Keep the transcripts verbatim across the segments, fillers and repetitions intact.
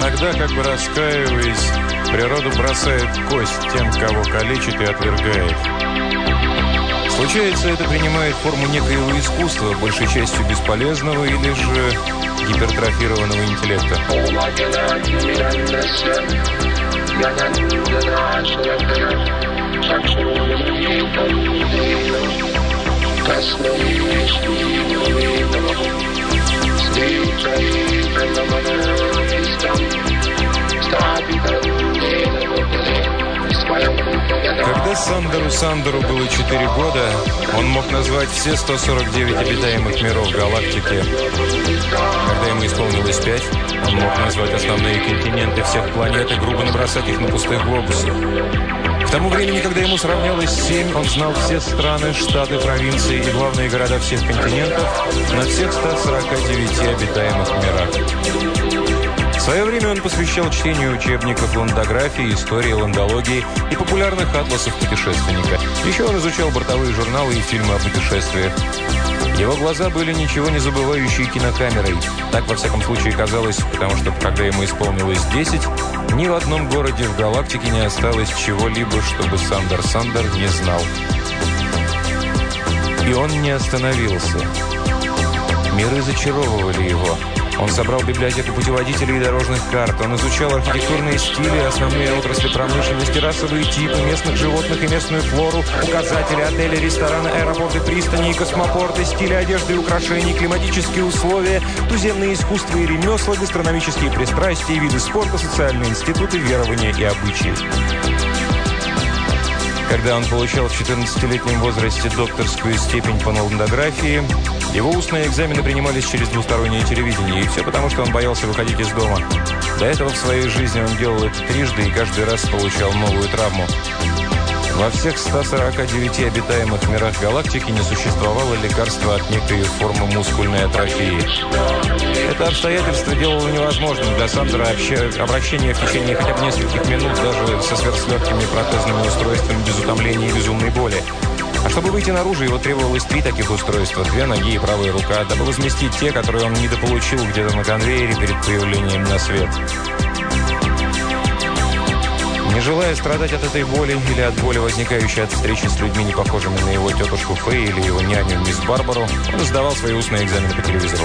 Иногда, как бы раскаиваясь, природа бросает кость тем, кого калечит и отвергает. Случается, это принимает форму некоего искусства, большей частью бесполезного или же гипертрофированного интеллекта. Когда Сандеру Сандеру было четыре года, он мог назвать все сто сорок девять обитаемых миров галактики. Когда ему исполнилось пять, он мог назвать основные континенты всех планет и грубо набросать их на пустых глобусах. К тому времени, когда ему сравнялось семь, он знал все страны, штаты, провинции и главные города всех континентов на всех ста сорока девяти обитаемых мирах. В свое время он посвящал чтению учебников ландографии, истории, ландологии и популярных атласов путешественника. Еще он изучал бортовые журналы и фильмы о путешествиях. Его глаза были ничего не забывающие кинокамерой. Так, во всяком случае, казалось, потому что, когда ему исполнилось десять, ни в одном городе в галактике не осталось чего-либо, чтобы Сандер Сандер не знал. И он не остановился. Миры зачаровывали его. Он собрал библиотеку путеводителей и дорожных карт. Он изучал архитектурные стили, основные отрасли промышленности, расовые типы, местных животных и местную флору, указатели, отели, рестораны, аэропорты, пристани и космопорты, стили одежды и украшений, климатические условия, туземные искусства и ремесла, гастрономические пристрастия, виды спорта, социальные институты, верования и обычаи. Когда он получал в четырнадцатилетнем возрасте докторскую степень по ландографии, его устные экзамены принимались через двустороннее телевидение, и все потому, что он боялся выходить из дома. До этого в своей жизни он делал это трижды и каждый раз получал новую травму. Во всех ста сорока девяти обитаемых мирах галактики не существовало лекарства от некой формы мускульной атрофии. Это обстоятельство делало невозможным для Сандера обращение в течение хотя бы нескольких минут даже со сверхлегкими протезными устройствами без утомления и безумной боли. А чтобы выйти наружу, его требовалось три таких устройства, две ноги и правая рука, дабы возместить те, которые он недополучил где-то на конвейере перед появлением на свет. Не желая страдать от этой боли или от боли, возникающей от встречи с людьми, не похожими на его тетушку Фэй или его няню мисс Барбару, он сдавал свои устные экзамены по телевизору.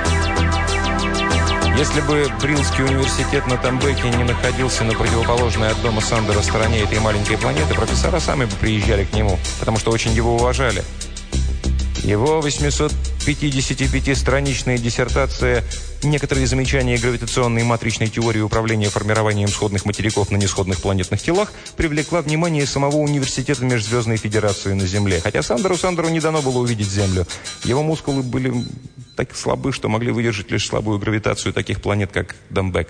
Если бы Бриллский университет на Тамбеке не находился на противоположной от дома Сандера стороне этой маленькой планеты, профессора сами бы приезжали к нему, потому что очень его уважали. Его восьмисотпятидесятипятистраничная диссертация «Некоторые замечания гравитационной и матричной теории управления формированием сходных материков на несходных планетных телах» привлекла внимание самого университета Межзвездной Федерации на Земле. Хотя Сандеру Сандеру не дано было увидеть Землю. Его мускулы были так слабы, что могли выдержать лишь слабую гравитацию таких планет, как Дамбек.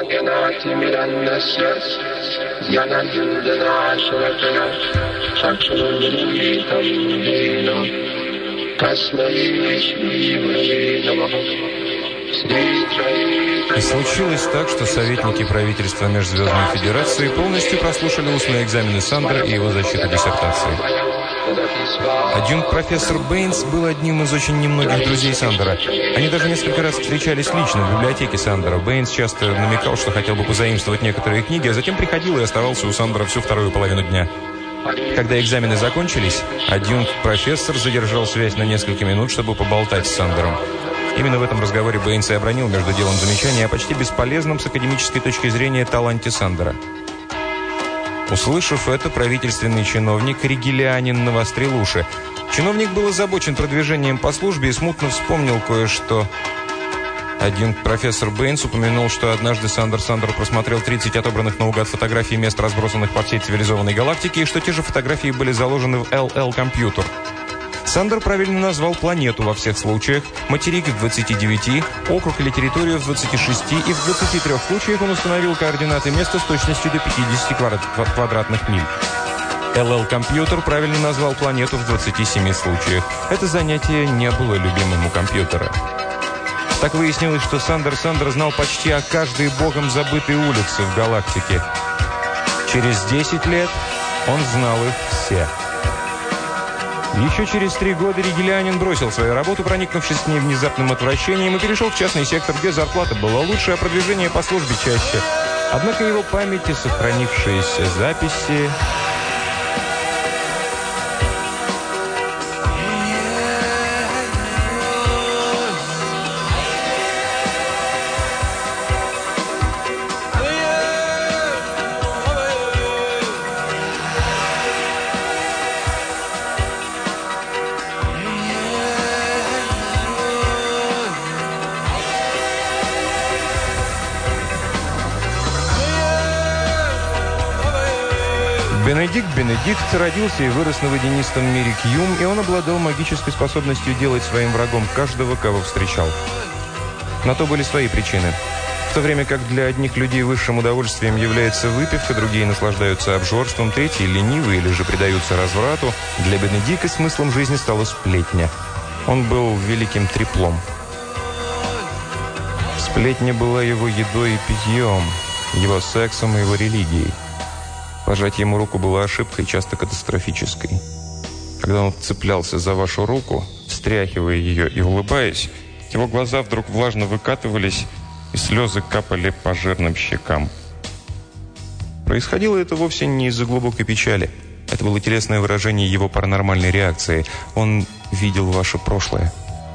И случилось так, что советники правительства Межзвездной Федерации полностью прослушали устные экзамены Сандера и его защиту диссертации. Адъюнкт профессор Бэйнс был одним из очень немногих друзей Сандера. Они даже несколько раз встречались лично в библиотеке Сандера. Бэйнс часто намекал, что хотел бы позаимствовать некоторые книги, а затем приходил и оставался у Сандера всю вторую половину дня. Когда экзамены закончились, адъюнкт-профессор задержал связь на несколько минут, чтобы поболтать с Сандером. Именно в этом разговоре Бэйнс и обронил между делом замечание о почти бесполезном с академической точки зрения таланте Сандера. Услышав это, правительственный чиновник, ригелианин, навострил уши. Чиновник был озабочен продвижением по службе и смутно вспомнил кое-что. Адъюнкт-профессор Бэйнс упомянул, что однажды Сандер Сандер просмотрел тридцать отобранных наугад фотографий мест, разбросанных по всей цивилизованной галактике, и что те же фотографии были заложены в эл эл-компьютер. Сандер правильно назвал планету во всех случаях, материк в двадцати девяти, округ или территорию в двадцати шести, и в двадцати трёх случаях он установил координаты места с точностью до пятидесяти квадратных миль. эл эл-компьютер правильно назвал планету в двадцати семи случаях. Это занятие не было любимым у компьютера. Так выяснилось, что Сандер Сандер знал почти о каждой богом забытой улице в галактике. Через десять лет он знал их все. Еще через три года Ригелянин бросил свою работу, проникнувшись к ней внезапным отвращением, и перешел в частный сектор, где зарплата была лучше, а продвижение по службе чаще. Однако его памяти сохранившиеся записи... Бенедикт Бенедикт родился и вырос на водянистом мире Кьюм, и он обладал магической способностью делать своим врагом каждого, кого встречал. На то были свои причины. В то время как для одних людей высшим удовольствием является выпивка, другие наслаждаются обжорством, третьи ленивы или же предаются разврату, для Бенедикта смыслом жизни стала сплетня. Он был великим треплом. Сплетня была его едой и питьем, его сексом и его религией. Пожать ему руку было ошибкой, часто катастрофической. Когда он цеплялся за вашу руку, встряхивая ее и улыбаясь, его глаза вдруг влажно выкатывались, и слезы капали по жирным щекам. Происходило это вовсе не из-за глубокой печали. Это было телесное выражение его паранормальной реакции. Он видел ваше прошлое.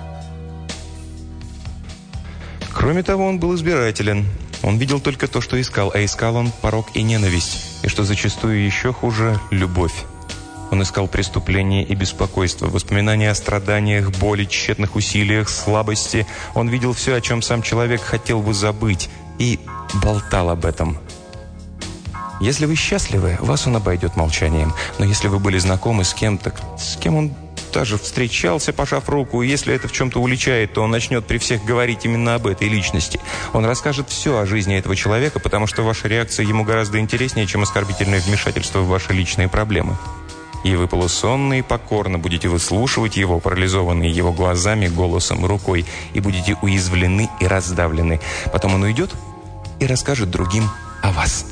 Кроме того, он был избирателен. Он видел только то, что искал, а искал он порок и ненависть, и, что зачастую еще хуже, любовь. Он искал преступления и беспокойство, воспоминания о страданиях, боли, тщетных усилиях, слабости. Он видел все, о чем сам человек хотел бы забыть, и болтал об этом. Если вы счастливы, вас он обойдет молчанием. Но если вы были знакомы с кем-то, с кем он даже встречался, пожав руку, и если это в чем-то уличает, то он начнет при всех говорить именно об этой личности. Он расскажет все о жизни этого человека, потому что ваша реакция ему гораздо интереснее, чем оскорбительное вмешательство в ваши личные проблемы. И вы полусонно и покорно будете выслушивать его, парализованные его глазами, голосом, рукой, и будете уязвлены и раздавлены. Потом он уйдет и расскажет другим о вас.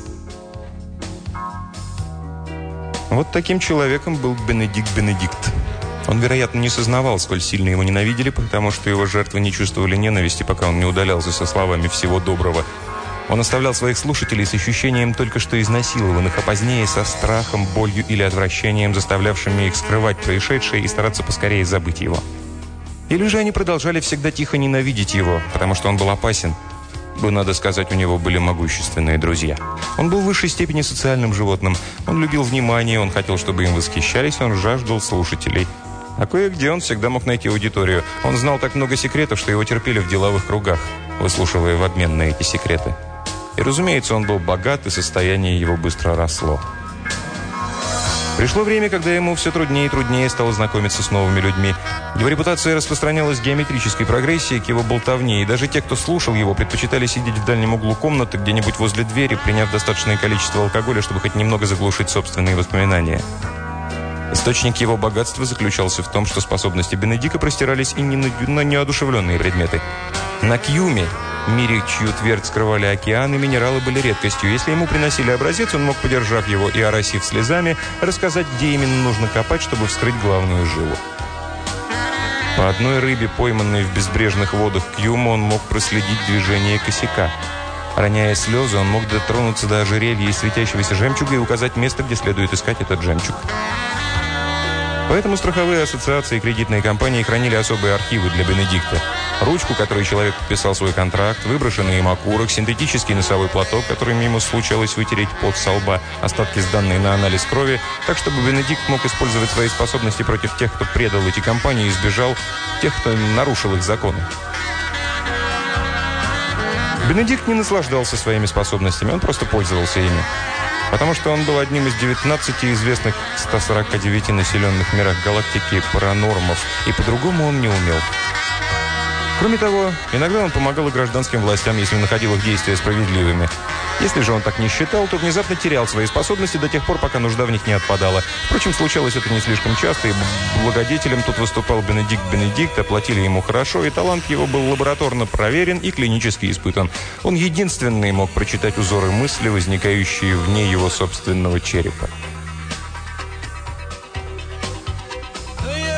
Вот таким человеком был Бенедикт Бенедикт. Он, вероятно, не сознавал, сколь сильно его ненавидели, потому что его жертвы не чувствовали ненависти, пока он не удалялся со словами «всего доброго». Он оставлял своих слушателей с ощущением только что изнасилованных, а позднее со страхом, болью или отвращением, заставлявшими их скрывать происшедшее и стараться поскорее забыть его. Или же они продолжали всегда тихо ненавидеть его, потому что он был опасен. Бы, надо сказать, у него были могущественные друзья. Он был в высшей степени социальным животным. Он любил внимание, он хотел, чтобы им восхищались, он жаждал слушателей. А кое-где он всегда мог найти аудиторию. Он знал так много секретов, что его терпели в деловых кругах, выслушивая в обмен на эти секреты. И, разумеется, он был богат, и состояние его быстро росло. Пришло время, когда ему все труднее и труднее стало знакомиться с новыми людьми. Его репутация распространялась в геометрической прогрессии к его болтовне, и даже те, кто слушал его, предпочитали сидеть в дальнем углу комнаты, где-нибудь возле двери, приняв достаточное количество алкоголя, чтобы хоть немного заглушить собственные воспоминания. Источник его богатства заключался в том, что способности Бенедикта простирались и не на неодушевленные предметы. На Кьюме, мире, чью твердь скрывали океаны, минералы были редкостью. Если ему приносили образец, он мог, подержав его и оросив слезами, рассказать, где именно нужно копать, чтобы вскрыть главную жилу. По одной рыбе, пойманной в безбрежных водах Кьюма, он мог проследить движение косяка. Роняя слезы, он мог дотронуться до ожерелья из светящегося жемчуга и указать место, где следует искать этот жемчуг. Поэтому страховые ассоциации и кредитные компании хранили особые архивы для Бенедикта. Ручку, которой человек подписал свой контракт, выброшенный им окурок, синтетический носовой платок, которым ему случалось вытереть пот со лба, остатки сданные на анализ крови, так, чтобы Бенедикт мог использовать свои способности против тех, кто предал эти компании и избежал тех, кто нарушил их законы. Бенедикт не наслаждался своими способностями, он просто пользовался ими. Потому что он был одним из девятнадцати известных в ста сорока девяти населенных мирах галактики паранормов, и по-другому он не умел. Кроме того, иногда он помогал и гражданским властям, если находил их действия справедливыми. Если же он так не считал, то внезапно терял свои способности до тех пор, пока нужда в них не отпадала. Впрочем, случалось это не слишком часто, и благодетелем тут выступал Бенедикт Бенедикт, оплатили ему хорошо, и талант его был лабораторно проверен и клинически испытан. Он единственный мог прочитать узоры мысли, возникающие вне его собственного черепа.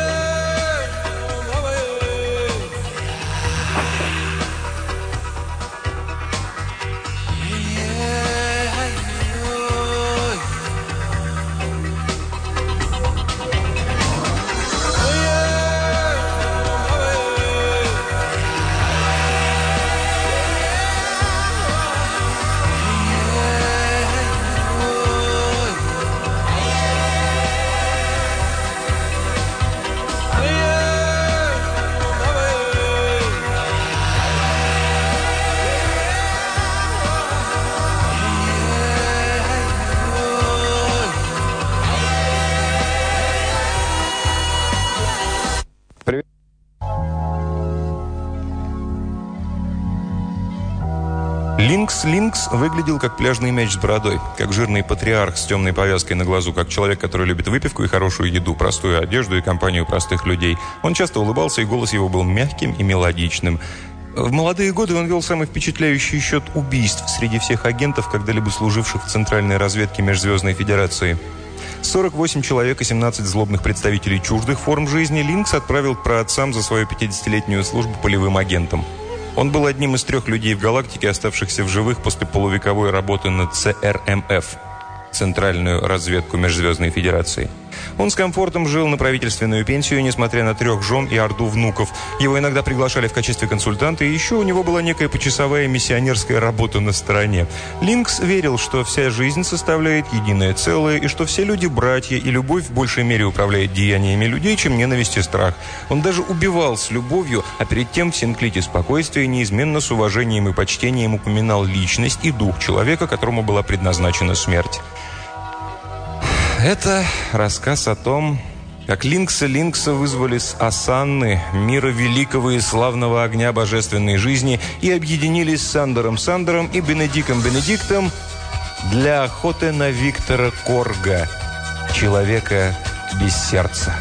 Линкс Линкс выглядел как пляжный мяч с бородой, как жирный патриарх с темной повязкой на глазу, как человек, который любит выпивку и хорошую еду, простую одежду и компанию простых людей. Он часто улыбался, и голос его был мягким и мелодичным. В молодые годы он вел самый впечатляющий счет убийств среди всех агентов, когда-либо служивших в Центральной разведке Межзвездной Федерации. сорок восемь человек и семнадцать злобных представителей чуждых форм жизни Линкс отправил к праотцам за свою пятидесятилетнюю службу полевым агентом. Он был одним из трех людей в галактике, оставшихся в живых после полувековой работы на Цэ Эр Эм Эф, Центральную разведку Межзвездной Федерации. Он с комфортом жил на правительственную пенсию, несмотря на трех жен и орду внуков. Его иногда приглашали в качестве консультанта, и еще у него была некая почасовая миссионерская работа на стороне. Линкс верил, что вся жизнь составляет единое целое, и что все люди братья, и любовь в большей мере управляет деяниями людей, чем ненависть и страх. Он даже убивал с любовью, а перед тем в синклите спокойствия неизменно с уважением и почтением упоминал личность и дух человека, которому была предназначена смерть. Это рассказ о том, как Линкса Линкса вызвали с Осанны, мира великого и славного огня божественной жизни, и объединились с Сандером Сандером и Бенедиком Бенедиктом для охоты на Виктора Корга, человека без сердца.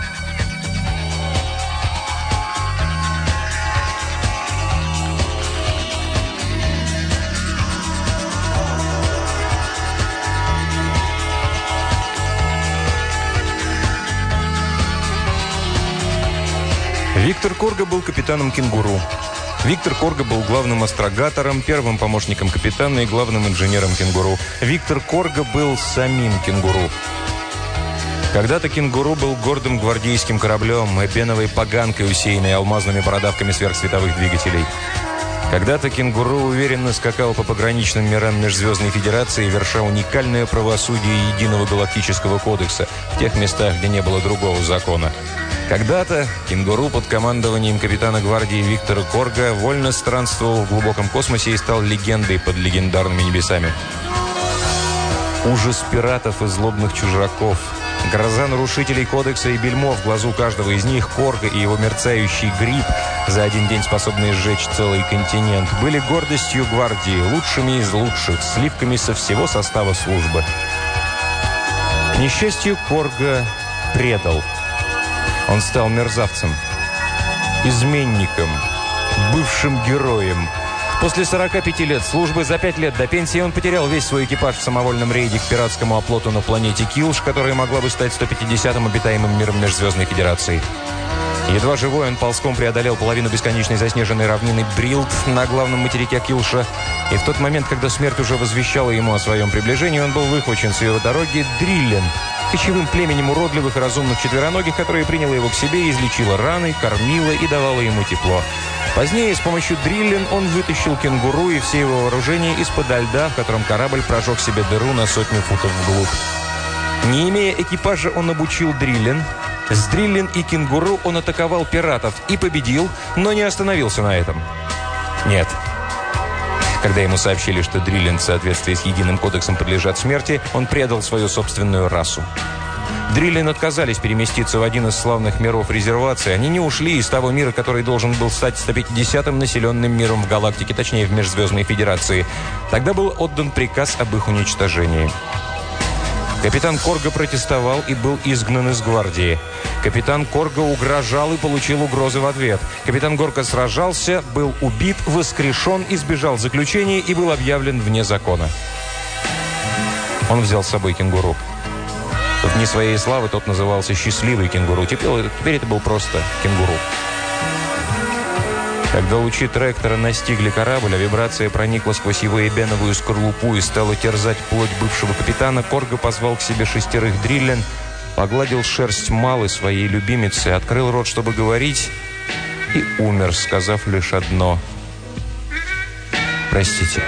Виктор Корга был капитаном «Кенгуру». Виктор Корга был главным астрогатором, первым помощником капитана и главным инженером «Кенгуру». Виктор Корга был самим «Кенгуру». Когда-то «Кенгуру» был гордым гвардейским кораблем, эбеновой поганкой, усеянной алмазными бородавками сверхсветовых двигателей. Когда-то «Кенгуру» уверенно скакал по пограничным мирам Межзвездной Федерации, верша уникальное правосудие Единого Галактического Кодекса в тех местах, где не было другого закона. Когда-то «Кенгуру» под командованием капитана гвардии Виктора Корга вольно странствовал в глубоком космосе и стал легендой под легендарными небесами. Ужас пиратов и злобных чужаков, гроза нарушителей кодекса и бельмо в глазу каждого из них, Корга и его мерцающий гриб, за один день способный сжечь целый континент, были гордостью гвардии, лучшими из лучших, сливками со всего состава службы. К несчастью, Корга предал. Он стал мерзавцем, изменником, бывшим героем. После сорока пяти лет службы, за пять лет до пенсии, он потерял весь свой экипаж в самовольном рейде к пиратскому оплоту на планете Килш, которая могла бы стать сто пятидесятым обитаемым миром Межзвездной Федерации. Едва живой, он ползком преодолел половину бесконечной заснеженной равнины Брилд на главном материке Килша. И в тот момент, когда смерть уже возвещала ему о своем приближении, он был выхвачен с его дороги Дриллен, кочевым племенем уродливых и разумных четвероногих, которое приняло его к себе, излечило раны, кормило и давало ему тепло. Позднее с помощью Дриллен он вытащил «Кенгуру» и все его вооружения из-под льда, в котором корабль прожег себе дыру на сотню футов вглубь. Не имея экипажа, он обучил Дриллен. С Дриллен и «Кенгуру» он атаковал пиратов и победил, но не остановился на этом. Нет. Когда ему сообщили, что Дриллен в соответствии с единым кодексом подлежат смерти, он предал свою собственную расу. Дриллен отказались переместиться в один из славных миров резервации. Они не ушли из того мира, который должен был стать сто пятидесятым населенным миром в галактике, точнее в Межзвездной Федерации. Тогда был отдан приказ об их уничтожении. Капитан Корга протестовал и был изгнан из гвардии. Капитан Корга угрожал и получил угрозы в ответ. Капитан Корга сражался, был убит, воскрешен, избежал заключения и был объявлен вне закона. Он взял с собой «Кенгуру». В дни своей славы тот назывался «Счастливый Кенгуру». Теперь, теперь это был просто «Кенгуру». Когда лучи трактора настигли корабль, а вибрация проникла сквозь его эбеновую скорлупу и стала терзать плоть бывшего капитана, Корга позвал к себе шестерых Дриллен, погладил шерсть Малы, своей любимицы, открыл рот, чтобы говорить, и умер, сказав лишь одно: «Простите».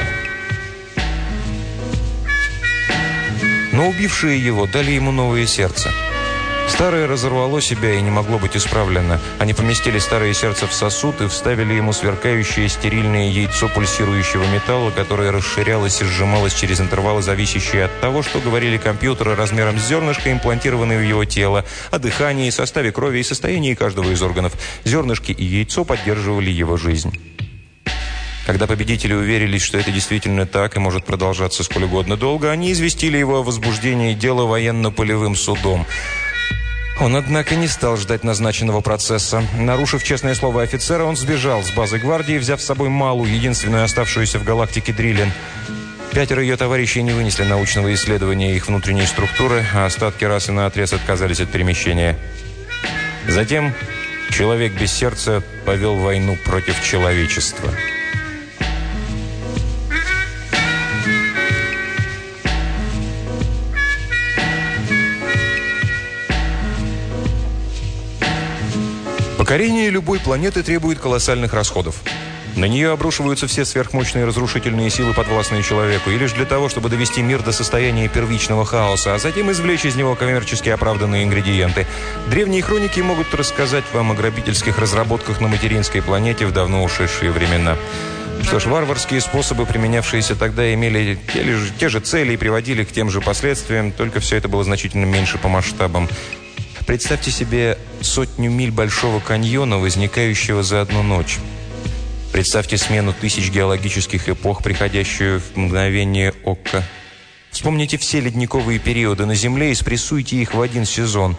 Но убившие его дали ему новое сердце. Старое разорвало себя и не могло быть исправлено. Они поместили старое сердце в сосуд и вставили ему сверкающее стерильное яйцо пульсирующего металла, которое расширялось и сжималось через интервалы, зависящие от того, что говорили компьютеры размером с зернышко, имплантированные в его тело, о дыхании, составе крови и состоянии каждого из органов. Зернышки и яйцо поддерживали его жизнь. Когда победители уверились, что это действительно так и может продолжаться сколь угодно долго, они известили его о возбуждении дела военно-полевым судом. Он, однако, не стал ждать назначенного процесса. Нарушив честное слово офицера, он сбежал с базы гвардии, взяв с собой Малу, единственную оставшуюся в галактике Дриллин. Пятеро ее товарищей не вынесли научного исследования их внутренней структуры, а остатки расы наотрез отказались от перемещения. Затем человек без сердца повел войну против человечества. Покорение любой планеты требует колоссальных расходов. На нее обрушиваются все сверхмощные разрушительные силы, подвластные человеку, и лишь для того, чтобы довести мир до состояния первичного хаоса, а затем извлечь из него коммерчески оправданные ингредиенты. Древние хроники могут рассказать вам о грабительских разработках на материнской планете в давно ушедшие времена. Что ж, варварские способы, применявшиеся тогда, имели те, лишь, те же цели и приводили к тем же последствиям, только все это было значительно меньше по масштабам. Представьте себе сотню миль Большого каньона, возникающего за одну ночь. Представьте смену тысяч геологических эпох, приходящую в мгновение ока. Вспомните все ледниковые периоды на Земле и спрессуйте их в один сезон.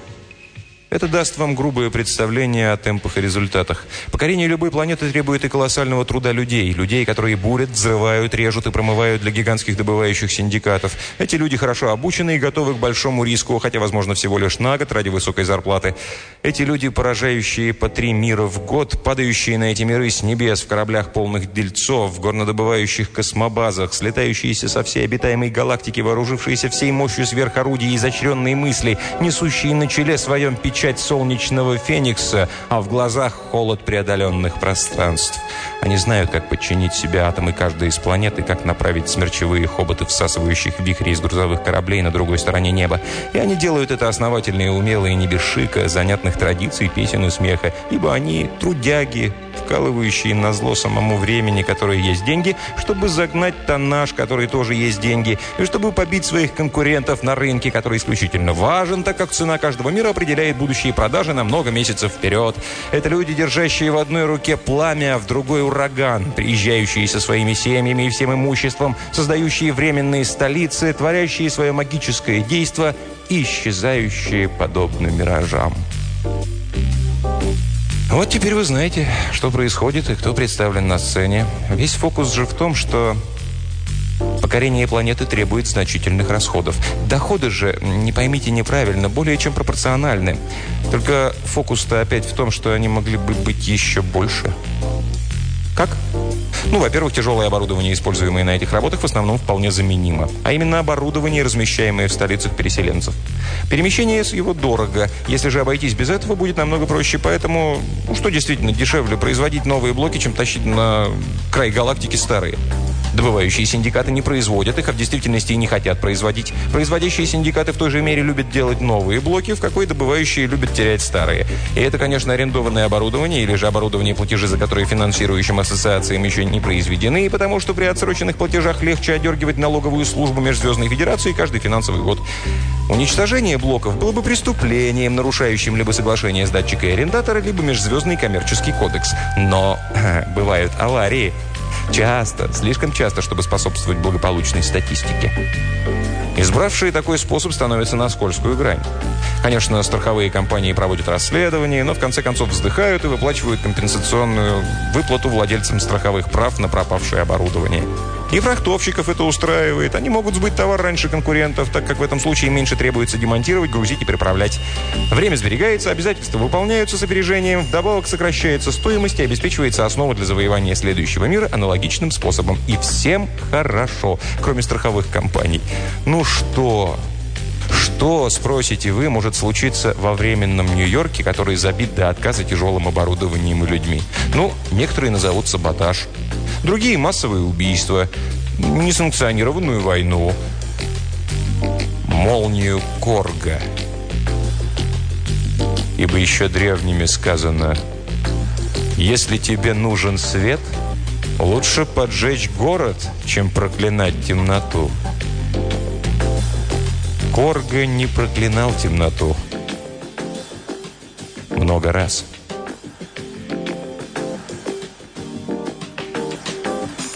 Это даст вам грубое представление о темпах и результатах. Покорение любой планеты требует и колоссального труда людей. Людей, которые бурят, взрывают, режут и промывают для гигантских добывающих синдикатов. Эти люди хорошо обучены и готовы к большому риску, хотя, возможно, всего лишь на год ради высокой зарплаты. Эти люди, поражающие по три мира в год, падающие на эти миры с небес в кораблях полных дельцов, в горнодобывающих космобазах, слетающиеся со всей обитаемой галактики, вооружившиеся всей мощью сверхорудий и изощренные мысли, несущие на челе своем печать солнечного феникса, а в глазах холод преодоленных пространств. Они знают, как подчинить себе атомы каждой из планет и как направить смерчевые хоботы, всасывающих вихри из грузовых кораблей на другой стороне неба. И они делают это основательно и умело, и не без шика, занятных традиций, песен и смеха, ибо они трудяги, вкалывающие назло самому времени, которое есть деньги, чтобы загнать тоннаж, который тоже есть деньги, и чтобы побить своих конкурентов на рынке, который исключительно важен, так как цена каждого мира определяет будущие продажи на много месяцев вперед. Это люди, держащие в одной руке пламя, а в другой ураган, приезжающие со своими семьями и всем имуществом, создающие временные столицы, творящие свое магическое действо и исчезающие подобно миражам. Вот теперь вы знаете, что происходит и кто представлен на сцене. Весь фокус же в том, что покорение планеты требует значительных расходов. Доходы же, не поймите неправильно, более чем пропорциональны. Только фокус-то опять в том, что они могли бы быть еще больше. Как? Ну, во-первых, тяжелое оборудование, используемое на этих работах, в основном вполне заменимо. А именно оборудование, размещаемое в столицах переселенцев. Перемещение его дорого. Если же обойтись без этого, будет намного проще. Поэтому, ну, что действительно дешевле, производить новые блоки, чем тащить на край галактики старые. Добывающие синдикаты не производят их, а в действительности и не хотят производить. Производящие синдикаты в той же мере любят делать новые блоки, в какой добывающие любят терять старые. И это, конечно, арендованное оборудование, или же оборудование, платежи за которые финансирующим ассоциациям еще не произведены, и потому что при отсроченных платежах легче одергивать налоговую службу Межзвездной Федерации каждый финансовый год. Уничтожение блоков было бы преступлением, нарушающим либо соглашение с датчикой арендатора, либо Межзвездный коммерческий кодекс. Но бывают аварии. Часто, слишком часто, чтобы способствовать благополучной статистике. Избравшие такой способ становятся на скользкую грань. Конечно, страховые компании проводят расследования, но в конце концов вздыхают и выплачивают компенсационную выплату владельцам страховых прав на пропавшее оборудование. И фрахтовщиков это устраивает. Они могут сбыть товар раньше конкурентов, так как в этом случае меньше требуется демонтировать, грузить и переправлять. Время сберегается, обязательства выполняются с опережением, вдобавок сокращается стоимость и обеспечивается основа для завоевания следующего мира аналогичным способом. И всем хорошо, кроме страховых компаний. Ну что... Что, спросите вы, может случиться во временном Нью-Йорке, который забит до отказа тяжелым оборудованием и людьми? Ну, некоторые назовут саботаж, другие – массовые убийства, несанкционированную войну, молнию Корга. Ибо еще древними сказано: если тебе нужен свет, лучше поджечь город, чем проклинать темноту. Корга не проклинал темноту. Много раз.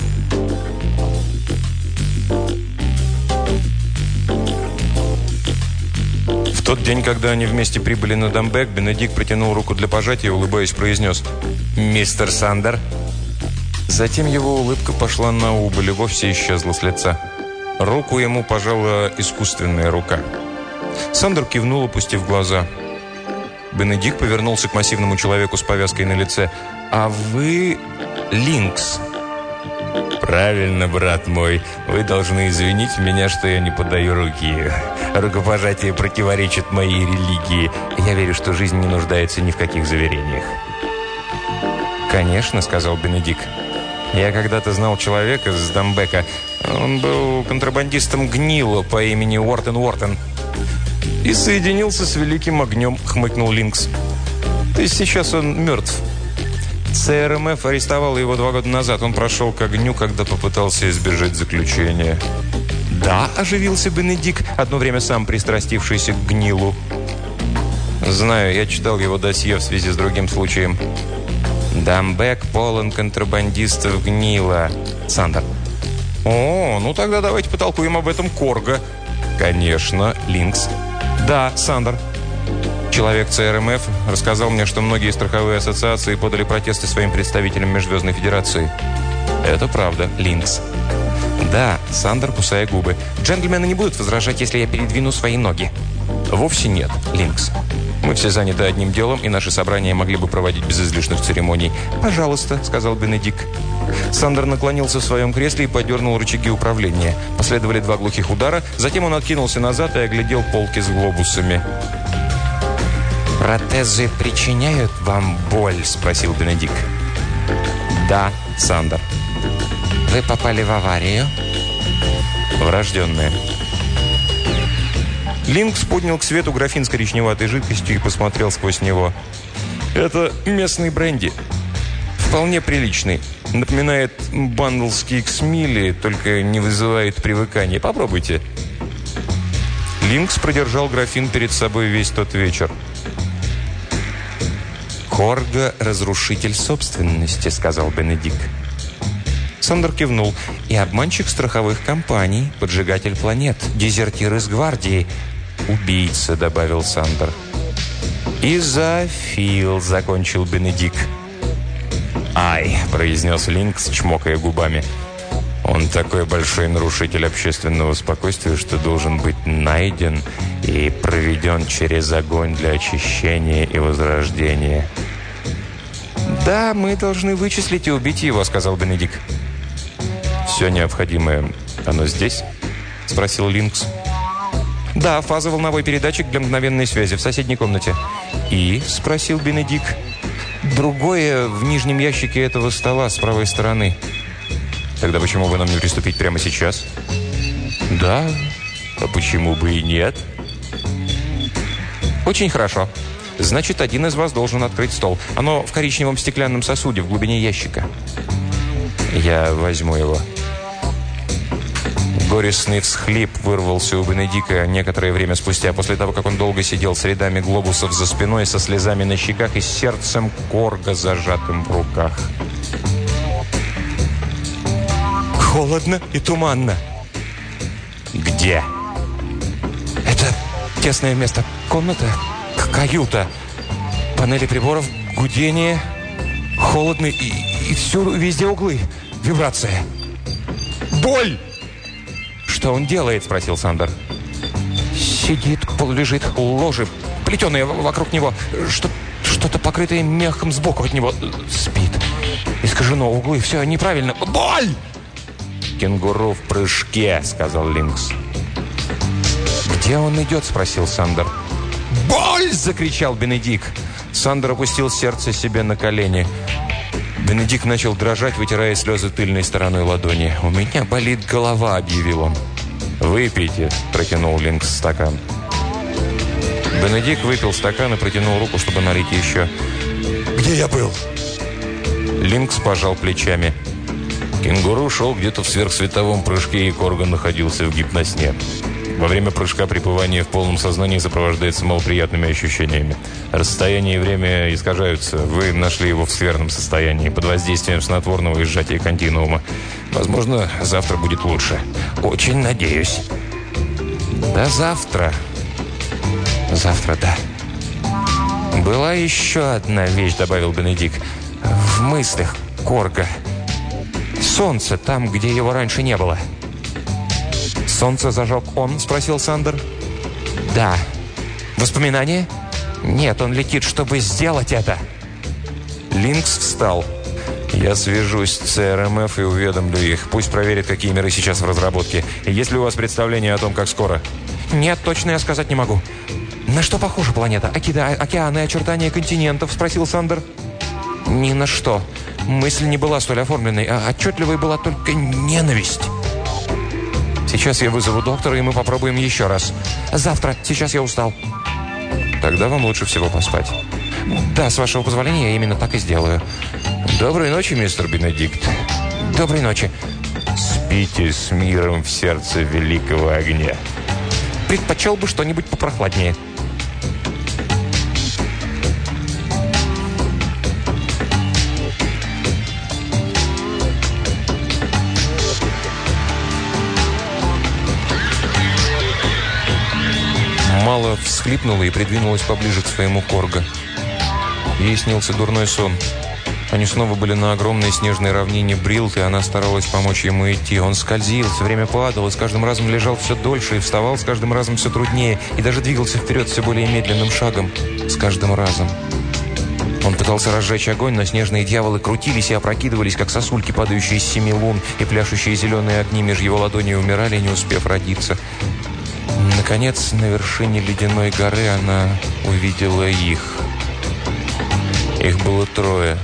В день, когда они вместе прибыли на Дамбек, Бенедикт протянул руку для пожатия и, улыбаясь, произнес: «Мистер Сандер». Затем его улыбка пошла на убыль и вовсе исчезла с лица. Руку ему пожала искусственная рука. Сандер кивнул, опустив глаза. Бенедикт повернулся к массивному человеку с повязкой на лице. «А вы Линкс?» «Правильно, брат мой. Вы должны извинить меня, что я не подаю руки. Рукопожатие противоречит моей религии. Я верю, что жизнь не нуждается ни в каких заверениях». «Конечно», — сказал Бенедикт. «Я когда-то знал человека с Дамбека. Он был контрабандистом гнила по имени Уортон Уортон. И соединился с Великим Огнем», — хмыкнул Линкс. «То есть сейчас он мертв. ЦРМФ арестовал его два года назад. Он прошел к огню, когда попытался избежать заключения». «Да», — оживился Бенедикт, одно время сам пристрастившийся к гнилу. «Знаю, я читал его досье в связи с другим случаем». «Дамбек полон контрабандистов гнила». «Сандер». «О, ну тогда давайте потолкуем об этом Корго». «Конечно, Линкс». «Да, Сандер». Человек ЦРМФ рассказал мне, что многие страховые ассоциации подали протесты своим представителям Межзвездной Федерации. «Это правда, Линкс». «Да», Сандер, кусая губы. «Джентльмены не будут возражать, если я передвину свои ноги». «Вовсе нет, Линкс. Мы все заняты одним делом, и наши собрания могли бы проводить без излишних церемоний». «Пожалуйста», — сказал Бенедикт. Сандер наклонился в своем кресле и подернул рычаги управления. Последовали два глухих удара, затем он откинулся назад и оглядел полки с глобусами. «Протезы причиняют вам боль?» – спросил Бенедикт. «Да, Сандер». «Вы попали в аварию?» «Врожденная». Линкс поднял к свету графин с коричневатой жидкостью и посмотрел сквозь него. «Это местный бренди. Вполне приличный. Напоминает бандлский Ксмили, только не вызывает привыкания. Попробуйте». Линкс продержал графин перед собой весь тот вечер. «Корго – разрушитель собственности», – сказал Бенедикт. Сандер кивнул. «И обманщик страховых компаний, поджигатель планет, дезертир из гвардии». «Убийца», – добавил Сандер. «И зоофил», – закончил Бенедикт. «Ай», – произнес Линкс, чмокая губами. «Он такой большой нарушитель общественного спокойствия, что должен быть найден и проведен через огонь для очищения и возрождения». «Да, мы должны вычислить и убить его», – сказал Бенедикт. «Все необходимое, оно здесь?» – спросил Линкс. «Да, фазоволновой передатчик для мгновенной связи в соседней комнате». «И?» – спросил Бенедикт. «Другое в нижнем ящике этого стола с правой стороны». «Тогда почему бы нам не приступить прямо сейчас?» «Да, а почему бы и нет?» «Очень хорошо. Значит, один из вас должен открыть стол. Оно в коричневом стеклянном сосуде в глубине ящика». «Я возьму его». Горестный всхлип вырвался у Бенедикта некоторое время спустя, после того, как он долго сидел с рядами глобусов за спиной, со слезами на щеках и с сердцем Корго зажатым в руках. «Холодно и туманно». «Где?» «Это тесное место. Комната, каюта, панели приборов, гудение, холодно и, и всюду, везде углы, вибрация. Боль!» «Что он делает?» – спросил Сандер. «Сидит, полулежит, ложи, плетеные вокруг него, что, что-то покрытое мехом сбоку от него, спит. Искажено, углы, все неправильно. Боль!» «Кенгуру в прыжке», – сказал Линкс. «Где он идет?» – спросил Сандер. «Боль!» – закричал Бенедикт. Сандер опустил сердце себе на колени. Бенедикт начал дрожать, вытирая слезы тыльной стороной ладони. «У меня болит голова», – объявил он. «Выпейте», – протянул Линкс стакан. Бенедикт выпил стакан и протянул руку, чтобы налить еще. «Где я был?» Линкс пожал плечами. Кенгуру шел где-то в сверхсветовом прыжке, и Корго находился в гипносне. Во время прыжка пребывание в полном сознании сопровождается малоприятными ощущениями. Расстояние и время искажаются. Вы нашли его в скверном состоянии, под воздействием снотворного и сжатия континуума. Возможно, завтра будет лучше. Очень надеюсь. До завтра. Завтра, да. «Была еще одна вещь», — добавил Бенедикт. «В мыслях Корга. Солнце там, где его раньше не было». «Солнце зажег он?» — спросил Сандер. «Да». «Воспоминания?» «Нет, он летит, чтобы сделать это». Линкс встал. «Я свяжусь с ЦРМФ и уведомлю их. Пусть проверят, какие миры сейчас в разработке. И есть ли у вас представление о том, как скоро?» «Нет, точно я сказать не могу». «На что похожа планета? Океа... Океаны, очертания континентов?» – спросил Сандер. «Ни на что. Мысль не была столь оформленной, а отчетливой была только ненависть». «Сейчас я вызову доктора, и мы попробуем еще раз. Завтра. Сейчас я устал». «Тогда вам лучше всего поспать». «Да, с вашего позволения, я именно так и сделаю». «Доброй ночи, мистер Бенедикт». «Доброй ночи». «Спите с миром в сердце великого огня». «Предпочел бы что-нибудь попрохладнее». Мало всхлипнула и придвинулась поближе к своему Корго. Ей снился дурной сон. Они снова были на огромной снежной равнине Брилт, и она старалась помочь ему идти. Он скользил, все время падал, и с каждым разом лежал все дольше, и вставал с каждым разом все труднее, и даже двигался вперед все более медленным шагом. С каждым разом. Он пытался разжечь огонь, но снежные дьяволы крутились и опрокидывались, как сосульки, падающие с семи лун, и пляшущие зеленые огни меж его ладоней умирали, не успев родиться. Наконец, на вершине ледяной горы она увидела их. Их было трое.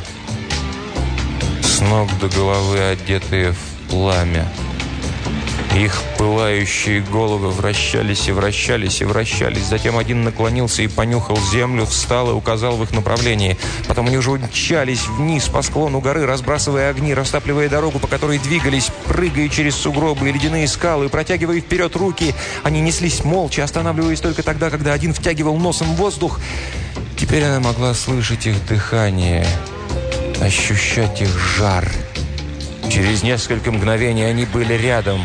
С ног до головы одетые в пламя. Их пылающие головы вращались и вращались и вращались. Затем один наклонился и понюхал землю, встал и указал в их направлении. Потом они уже умчались вниз по склону горы, разбрасывая огни, растапливая дорогу, по которой двигались, прыгая через сугробы и ледяные скалы, протягивая вперед руки. Они неслись молча, останавливаясь только тогда, когда один втягивал носом воздух. Теперь она могла слышать их дыхание, ощущать их жар. Через несколько мгновений они были рядом.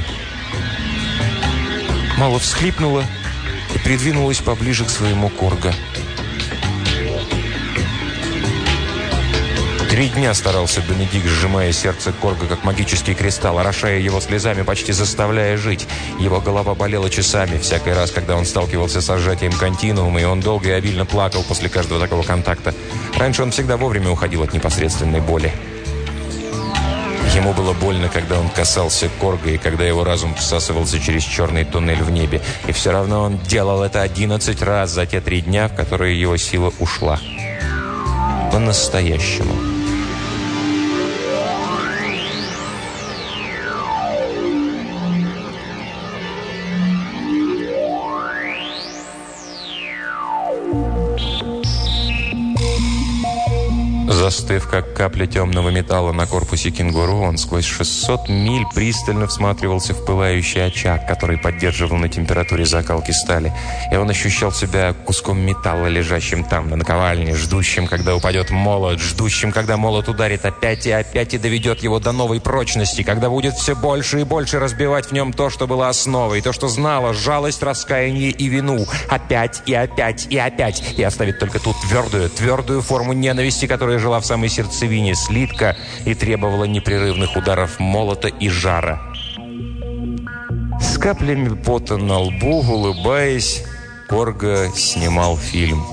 Мало всхлипнула и придвинулась поближе к своему Корго. Три дня старался Бенедикт, сжимая сердце Корго, как магический кристалл, орошая его слезами, почти заставляя жить. Его голова болела часами всякий раз, когда он сталкивался с сжатием континуума, и он долго и обильно плакал после каждого такого контакта. Раньше он всегда вовремя уходил от непосредственной боли. Ему было больно, когда он касался Корга, и когда его разум всасывался через черный туннель в небе. И все равно он делал это одиннадцать раз за те три дня, в которые его сила ушла. По-настоящему. Застыв, как капля темного металла на корпусе кенгуру, он сквозь шестьсот миль пристально всматривался в пылающий очаг, который поддерживал на температуре закалки стали. И он ощущал себя куском металла, лежащим там, на наковальне, ждущим, когда упадет молот, ждущим, когда молот ударит опять и опять и доведет его до новой прочности, когда будет все больше и больше разбивать в нем то, что было основой, то, что знало жалость, раскаяние и вину, опять и опять и опять, и оставит только ту твердую, твердую форму ненависти, которая жила в самой сердцевине слитка и требовала непрерывных ударов молота и жара. С каплями пота на лбу, улыбаясь, Корго снимал фильм.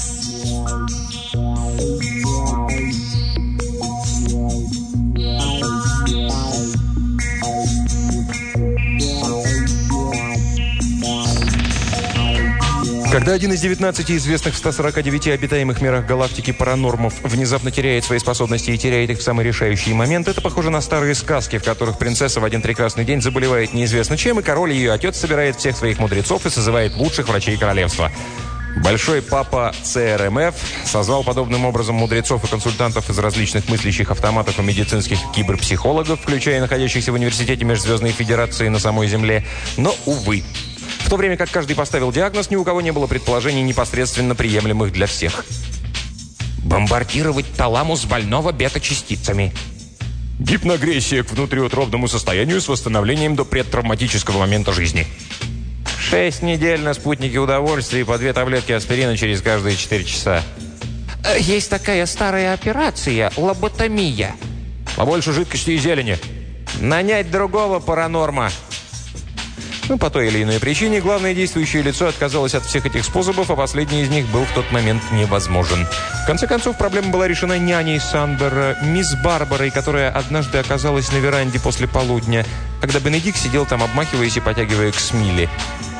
Когда один из девятнадцати известных в ста сорока девяти обитаемых мирах галактики паранормов внезапно теряет свои способности и теряет их в самый решающий момент, это похоже на старые сказки, в которых принцесса в один прекрасный день заболевает неизвестно чем, и король и ее отец собирает всех своих мудрецов и созывает лучших врачей королевства. Большой папа ЦРМФ созвал подобным образом мудрецов и консультантов из различных мыслящих автоматов и медицинских киберпсихологов, включая находящихся в университете Межзвездной Федерации на самой Земле. Но, увы, в то время как каждый поставил диагноз, ни у кого не было предположений, непосредственно приемлемых для всех. Бомбардировать таламус больного бета-частицами. Гипногрессия к внутриутробному состоянию с восстановлением до предтравматического момента жизни. Шесть недель на спутнике удовольствия и по две таблетки аспирина через каждые четыре часа. Есть такая старая операция – лоботомия. Побольше жидкости и зелени. Нанять другого паранорма. Ну, по той или иной причине, главное действующее лицо отказалось от всех этих способов, а последний из них был в тот момент невозможен. В конце концов, проблема была решена няней Сандера, мисс Барбарой, которая однажды оказалась на веранде после полудня, когда Бенедикт сидел там, обмахиваясь и потягивая к Смиле.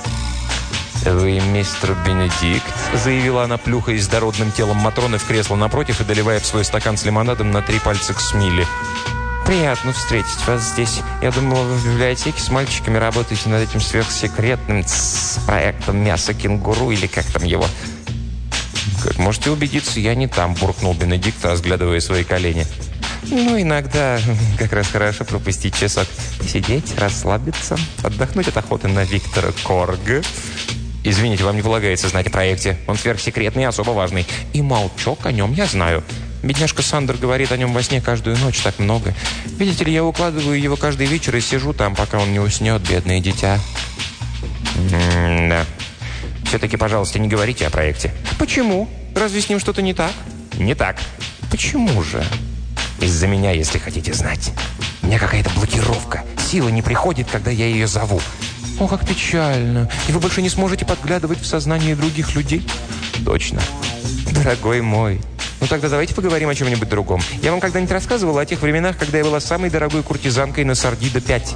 «Вы мистер Бенедикт?» – заявила она, плюхаясь с дородным телом Матроны в кресло напротив и доливая в свой стакан с лимонадом на три пальца к Смиле. «Приятно встретить вас здесь. Я думала, вы в библиотеке с мальчиками работаете над этим сверхсекретным тс, проектом «Мясо кенгуру» или как там его». «Как можете убедиться, я не там», – буркнул Бенедикт, разглядывая свои колени. «Ну, иногда как раз хорошо пропустить часок. Посидеть, расслабиться, отдохнуть от охоты на Виктора Корга». «Извините, вам не полагается знать о проекте. Он сверхсекретный и особо важный. И молчок о нем я знаю. Бедняжка Сандер говорит о нем во сне каждую ночь так много. Видите ли, я укладываю его каждый вечер и сижу там, пока он не уснет, бедное дитя». «М-да. Все-таки, пожалуйста, не говорите о проекте». «Почему? Разве с ним что-то не так?» «Не так». «Почему же?» «Из-за меня, если хотите знать. У меня какая-то блокировка. Сила не приходит, когда я ее зову». «О, как печально. И вы больше не сможете подглядывать в сознание других людей?» «Точно. Дорогой мой. Ну тогда давайте поговорим о чем-нибудь другом. Я вам когда-нибудь рассказывала о тех временах, когда я была самой дорогой куртизанкой на Сардида пять?»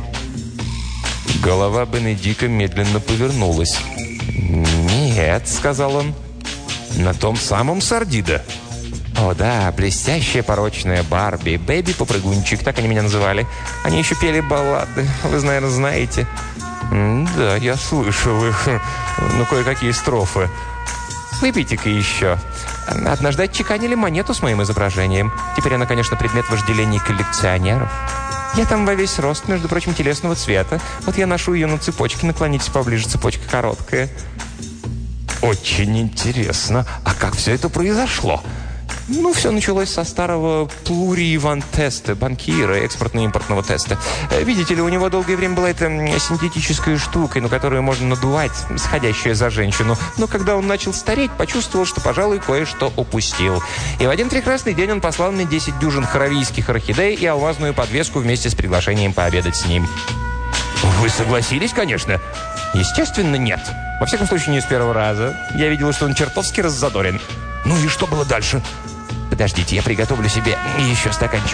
Голова Бенедика медленно повернулась. «Нет», — сказал он. «На том самом Сардида». «О, да, блестящая порочная Барби, Бэби-попрыгунчик, так они меня называли. Они еще пели баллады, вы, наверное, знаете». «Да, я слышал их. Ну, кое-какие строфы. Выпейте-ка еще. Однажды отчеканили монету с моим изображением. Теперь она, конечно, предмет вожделений коллекционеров. Я там во весь рост, между прочим, телесного цвета. Вот я ношу ее на цепочке. Наклонитесь поближе, цепочка короткая». «Очень интересно. А как все это произошло?» Ну, все началось со старого Плури Ван Теста, банкира, экспортно-импортного теста. Видите ли, у него долгое время была эта синтетическая штука, на которую можно надувать, сходящая за женщину. Но когда он начал стареть, почувствовал, что, пожалуй, кое-что упустил. И в один прекрасный день он послал мне десять дюжин харавийских орхидей и алмазную подвеску вместе с приглашением пообедать с ним. «Вы согласились, конечно?» «Естественно, нет. Во всяком случае, не с первого раза. Я видела, что он чертовски раззадорен». «Ну и что было дальше?» «Подождите, я приготовлю себе еще стаканчик».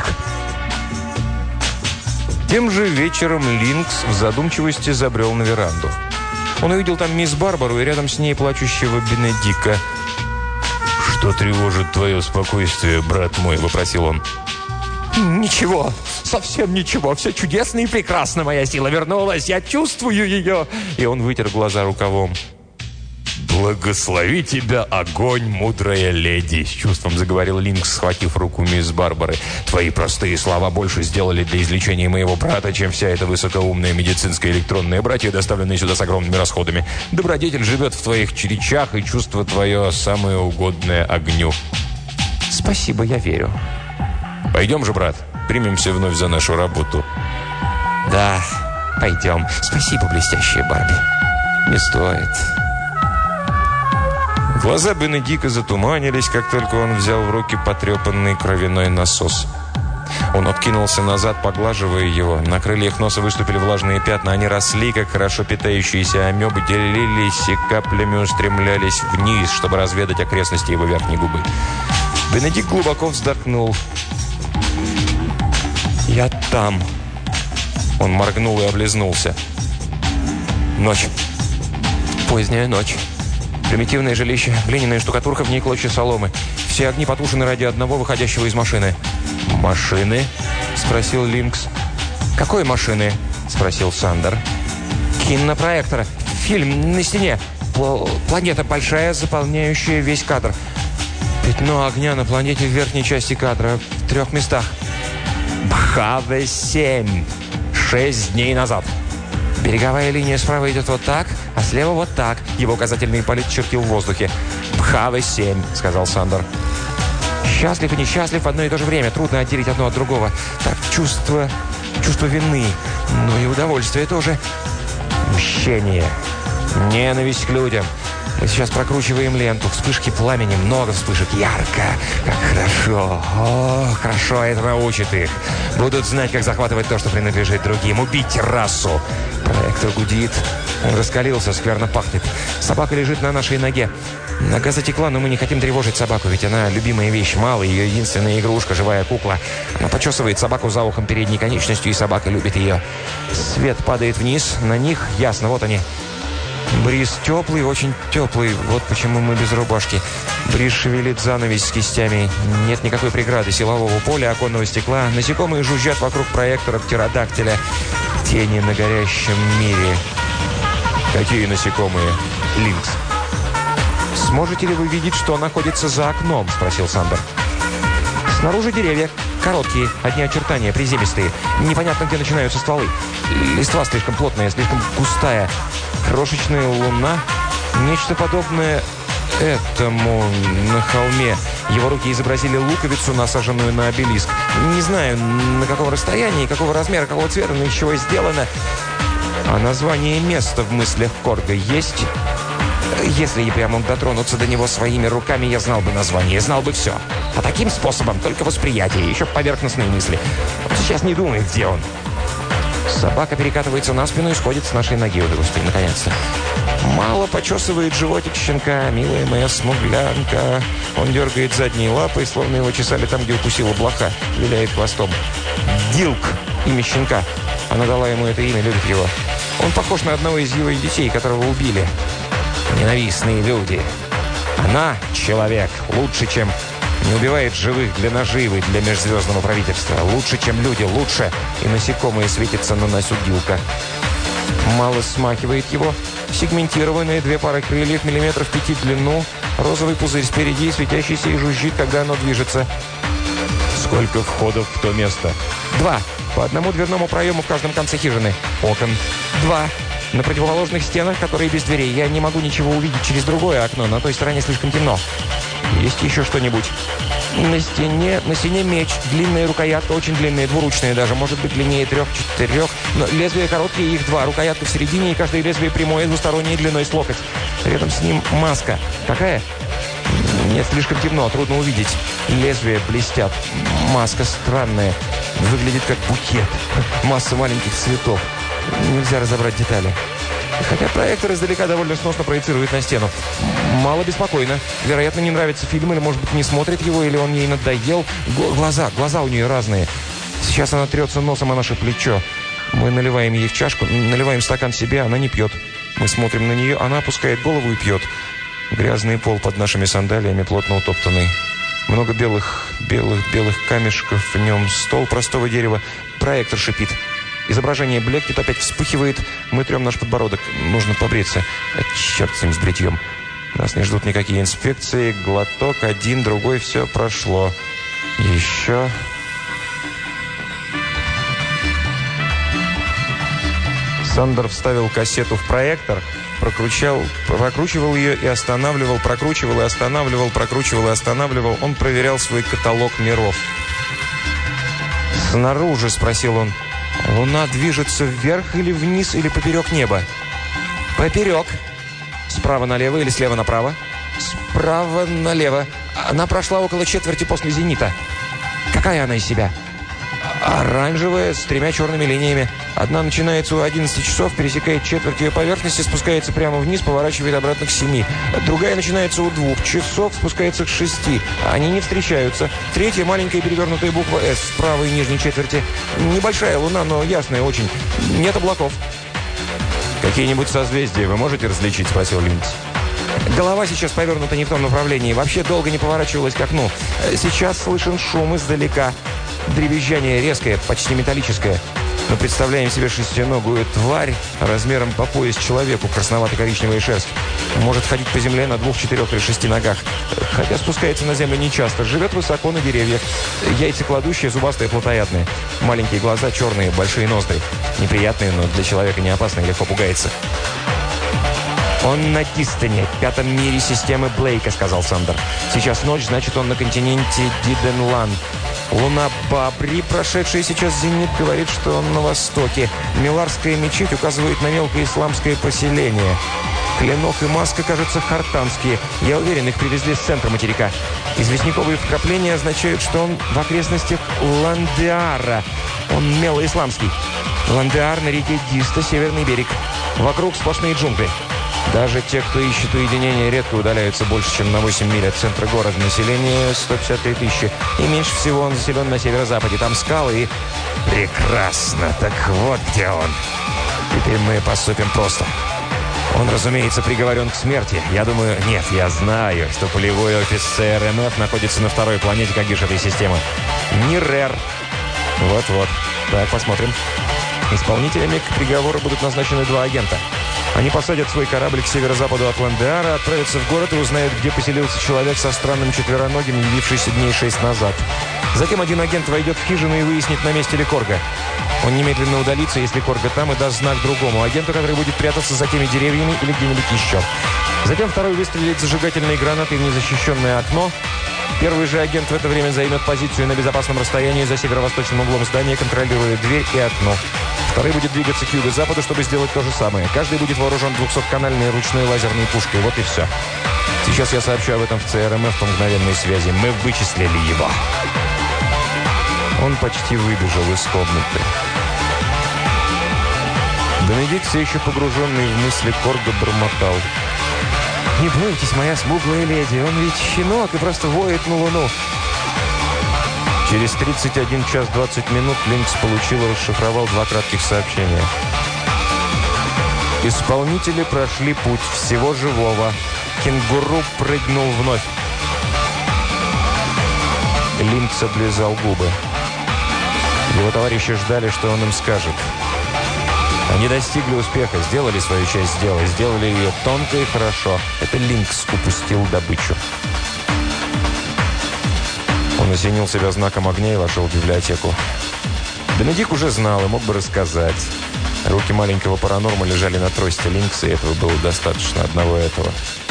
Тем же вечером Линкс в задумчивости забрел на веранду. Он увидел там мисс Барбару и рядом с ней плачущего Бенедика. «Что тревожит твое спокойствие, брат мой?» – вопросил он. «Ничего, совсем ничего. Все чудесно и прекрасно. Моя сила вернулась. Я чувствую ее». И он вытер глаза рукавом. «Благослови тебя, огонь, мудрая леди!» С чувством заговорил Линкс, схватив руку мисс Барбары. «Твои простые слова больше сделали для излечения моего брата, чем вся эта высокоумная медицинская электронная братья, доставленные сюда с огромными расходами. Добродетель живет в твоих чречах, и чувство твое самое угодное огню». «Спасибо, я верю». «Пойдем же, брат, примемся вновь за нашу работу». «Да, пойдем. Спасибо, блестящая Барби. Не стоит». Глаза Бенедика затуманились, как только он взял в руки потрепанный кровяной насос. Он откинулся назад, поглаживая его. На крыльях носа выступили влажные пятна. Они росли, как хорошо питающиеся амебы, делились и каплями устремлялись вниз, чтобы разведать окрестности его верхней губы. Бенедикт глубоко вздохнул. «Я там». Он моргнул и облизнулся. Ночь. Поздняя ночь. Примитивное жилище, глиняная штукатурка, в ней клочья соломы. Все огни потушены ради одного выходящего из машины. «Машины?» – спросил Линкс. «Какой машины?» – спросил Сандер. «Кинопроектора. Фильм на стене. Пл- планета большая, заполняющая весь кадр. Пятно огня на планете в верхней части кадра, в трех местах. Бхаве семь. Шесть дней назад. Береговая линия справа идет вот так, а слева вот так». Его указательный палец чертил в воздухе. «Бхаве семь», — сказал Сандер. «Счастлив и несчастлив в одно и то же время. Трудно отделить одно от другого. Так, чувство, чувство вины, но и удовольствие тоже. Мщение. Ненависть к людям. Мы сейчас прокручиваем ленту. Вспышки пламени, много вспышек. Ярко. Как хорошо. О, хорошо, это научит их. Будут знать, как захватывать то, что принадлежит другим. Убить расу. Проектор гудит. Он раскалился, скверно пахнет. Собака лежит на нашей ноге. Нога затекла, но мы не хотим тревожить собаку, ведь она любимая вещь. Мало, ее единственная игрушка, живая кукла. Она почесывает собаку за ухом передней конечностью, и собака любит ее. Свет падает вниз. На них ясно, вот они. Бриз теплый, очень теплый. Вот почему мы без рубашки. Бриз шевелит занавес с кистями. Нет никакой преграды силового поля, оконного стекла. Насекомые жужжат вокруг проектора птеродактиля. Тени на горящем мире. Какие насекомые? Линкс. «Сможете ли вы видеть, что находится за окном?» – спросил Сандер. «Снаружи деревья. Короткие, одни очертания, приземистые. Непонятно, где начинаются стволы. Листва слишком плотная, слишком густая. Крошечная луна. Нечто подобное этому на холме. Его руки изобразили луковицу, насаженную на обелиск. Не знаю, на каком расстоянии, какого размера, какого цвета, но из чего сделано. А название места в мыслях Корга есть? Если я прямо мог дотронуться до него своими руками, я знал бы название, знал бы все. А таким способом только восприятие, еще поверхностные мысли. Он сейчас не думает, где он». Собака перекатывается на спину и сходит с нашей ноги. Ой, Господи, наконец-то. Мало почесывает животик щенка. Милая моя смуглянка. Он дергает задние лапы, словно его чесали там, где укусила блоха. Виляет хвостом. Дилк. Имя щенка. Она дала ему это имя, любит его. Он похож на одного из его детей, которого убили. Ненавистные люди. Она, человек, лучше, чем... Не убивает живых для наживы, для межзвездного правительства. Лучше, чем люди, лучше. И насекомые светятся на носу Дилка. Мало смахивает его. Сегментированные две пары крыльев, миллиметров пяти в длину. Розовый пузырь спереди, светящийся и жужжит, когда оно движется. Сколько входов в то место? Два. По одному дверному проему в каждом конце хижины. Окон. Два. На противоположных стенах, которые без дверей. Я не могу ничего увидеть через другое окно. На той стороне слишком темно. Есть еще что-нибудь? На стене, на стене меч. Длинная рукоятка, очень длинная, двуручная даже. Может быть, длиннее трех-четырех. Но лезвия короткие, их два. Рукоятка в середине, и каждое лезвие прямое, двустороннее, длиной с локоть. Рядом с ним маска. Какая? Нет, слишком темно, трудно увидеть. Лезвия блестят. Маска странная. Выглядит как букет. Масса маленьких цветов. Нельзя разобрать детали. Хотя проектор издалека довольно сносно проецирует на стену. Мало беспокойно. Вероятно, не нравится фильм, или, может быть, не смотрит его, или он ей надоел. Глаза, глаза у нее разные. Сейчас она трется носом о наше плечо. Мы наливаем ей в чашку, наливаем стакан себе, она не пьет. Мы смотрим на нее, она опускает голову и пьет. Грязный пол под нашими сандалиями плотно утоптанный. Много белых, белых, белых камешков в нем. Стол простого дерева. Проектор шипит. Изображение блекнет, опять вспыхивает. Мы трем наш подбородок. Нужно побриться. А черт с ним, с бритьем. Нас не ждут никакие инспекции. Глоток, один, другой, все прошло. Еще. Сандер вставил кассету в проектор, прокручивал, прокручивал ее и останавливал, прокручивал и останавливал, прокручивал и останавливал. Он проверял свой каталог миров. «Снаружи?» – спросил он. «Луна движется вверх или вниз, или поперек неба?» «Поперек». «Справа налево или слева направо?» «Справа налево. Она прошла около четверти после зенита». «Какая она из себя?» «Оранжевая, с тремя черными линиями. Одна начинается у одиннадцати часов, пересекает четверть ее поверхности, спускается прямо вниз, поворачивает обратно к семи. Другая начинается у двух часов, спускается к шести. Они не встречаются. Третья маленькая перевернутая буква «С» в правой нижней четверти. Небольшая луна, но ясная очень. Нет облаков». «Какие-нибудь созвездия вы можете различить?» – спросил Линкс. «Голова сейчас повернута не в том направлении. Вообще долго не поворачивалась к окну. Сейчас слышен шум издалека. Дребезжание резкое, почти металлическое. Мы представляем себе шестиногую тварь размером по пояс человеку, красновато-коричневая шерсть. Может ходить по земле на двух, четырех или шести ногах. Хотя спускается на землю нечасто. Живет высоко на деревьях. Яйцекладущие, зубастые, плотоядные. Маленькие глаза, черные, большие ноздри. Неприятные, но для человека не опасные, легко пугается». «Он на Дистоне, пятом мире системы Блейка», — сказал Сандер. «Сейчас ночь, значит, он на континенте Диденлан. Луна Бабри, прошедшая сейчас зенит, говорит, что он на востоке. Миларская мечеть указывает на мелкое исламское поселение. Клинок и маска, кажется, хартанские. Я уверен, их привезли с центра материка. Известняковые вкрапления означают, что он в окрестностях Ландеара. Он мелоисламский. Ландеар на реке Диста, северный берег. Вокруг сплошные джунгли. Даже те, кто ищет уединения, редко удаляются больше, чем на восемь миль от центра города. Население сто пятьдесят три тысячи. И меньше всего он заселен на северо-западе. Там скалы и... Прекрасно. Так вот где он. Теперь мы поступим просто. Он, разумеется, приговорен к смерти. Я думаю... Нет, я знаю, что полевой офис ЦРМФ находится на второй планете Кагиш этой системы. Нирер. Вот-вот. Так, посмотрим. Исполнителями к приговору будут назначены два агента. Они посадят свой корабль к северо-западу от Ландеара, отправятся в город и узнают, где поселился человек со странным четвероногим, явившийся дней шесть назад. Затем один агент войдет в хижину и выяснит, на месте ли Корга. Он немедленно удалится, если Корга там, и даст знак другому агенту, который будет прятаться за теми деревьями или где-нибудь еще. Затем второй выстрелит зажигательной гранатой в незащищенное окно. Первый же агент в это время займет позицию на безопасном расстоянии за северо-восточным углом здания, контролируя дверь и окно. Второй будет двигаться к юго-западу, чтобы сделать то же самое. Каждый будет вооружен двухсотканальной ручной лазерной пушкой. Вот и все. Сейчас я сообщу об этом в ЦРМФ по мгновенной связи. Мы вычислили его. Он почти выбежал из комнаты. Бенедикт, все еще погруженный в мысли Корга, бормотал. «Не бойтесь, моя смуглая леди, он ведь щенок и просто воет на луну». Через тридцать один час двадцать минут Линкс получил и расшифровал два кратких сообщения. Исполнители прошли путь всего живого. Кенгуру прыгнул вновь. Линкс облизал губы. Его товарищи ждали, что он им скажет. Они достигли успеха, сделали свою часть дела, сделали ее тонко и хорошо. Это Линкс упустил добычу. Он осенил себя знаком огня и вошел в библиотеку. Бенедикт уже знал и мог бы рассказать. Руки маленького паранорма лежали на трости Линкса, и этого было достаточно, одного этого.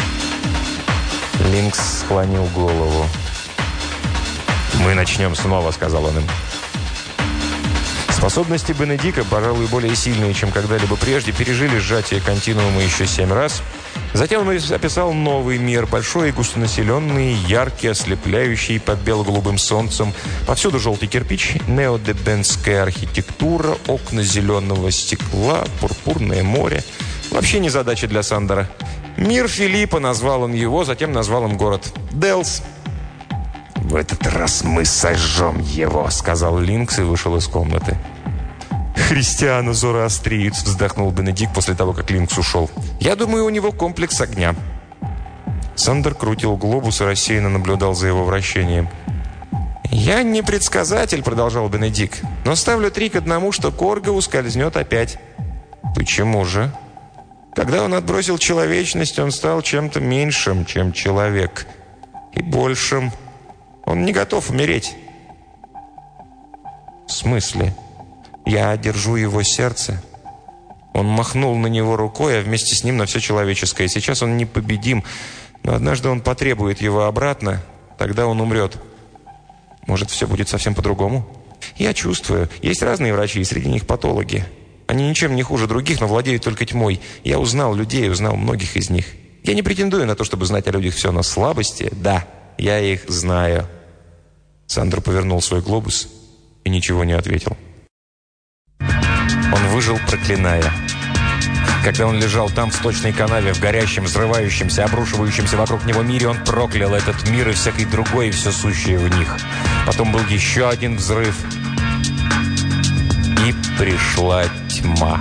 Линкс склонил голову. «Мы начнем снова», — сказал он им. Способности Бенедикта, пожалуй, более сильные, чем когда-либо прежде, пережили сжатие континуума еще семь раз. Затем он описал новый мир, большой и густонаселенный, яркий, ослепляющий под бело-голубым солнцем. Повсюду желтый кирпич, неодебенская архитектура, окна зеленого стекла, пурпурное море. Вообще не задача для Сандера. Мир Филиппа, назвал он его, затем назвал им город Делс. «В этот раз мы сожжем его», — сказал Линкс и вышел из комнаты. «Христиано-зороастриец», — вздохнул Бенедикт после того, как Линкс ушел. «Я думаю, у него комплекс огня». Сандер крутил глобус и рассеянно наблюдал за его вращением. «Я не предсказатель», — продолжал Бенедикт, «но ставлю три к одному, что Корга ускользнет опять». «Почему же?» «Когда он отбросил человечность, он стал чем-то меньшим, чем человек, и большим. Он не готов умереть». «В смысле? Я держу его сердце». Он махнул на него рукой, а вместе с ним на все человеческое. Сейчас он непобедим, но однажды он потребует его обратно, тогда он умрет. Может, все будет совсем по-другому? Я чувствую. Есть разные врачи, и среди них патологи. Они ничем не хуже других, но владеют только тьмой. Я узнал людей, узнал многих из них. Я не претендую на то, чтобы знать о людях все, но слабости, да, я их знаю. Сандер повернул свой глобус и ничего не ответил. Он выжил, проклиная. Когда он лежал там, в сточной канаве, в горящем, взрывающемся, обрушивающемся вокруг него мире, он проклял этот мир и всякий другой, и все сущее в них. Потом был еще один взрыв. И пришла тьма.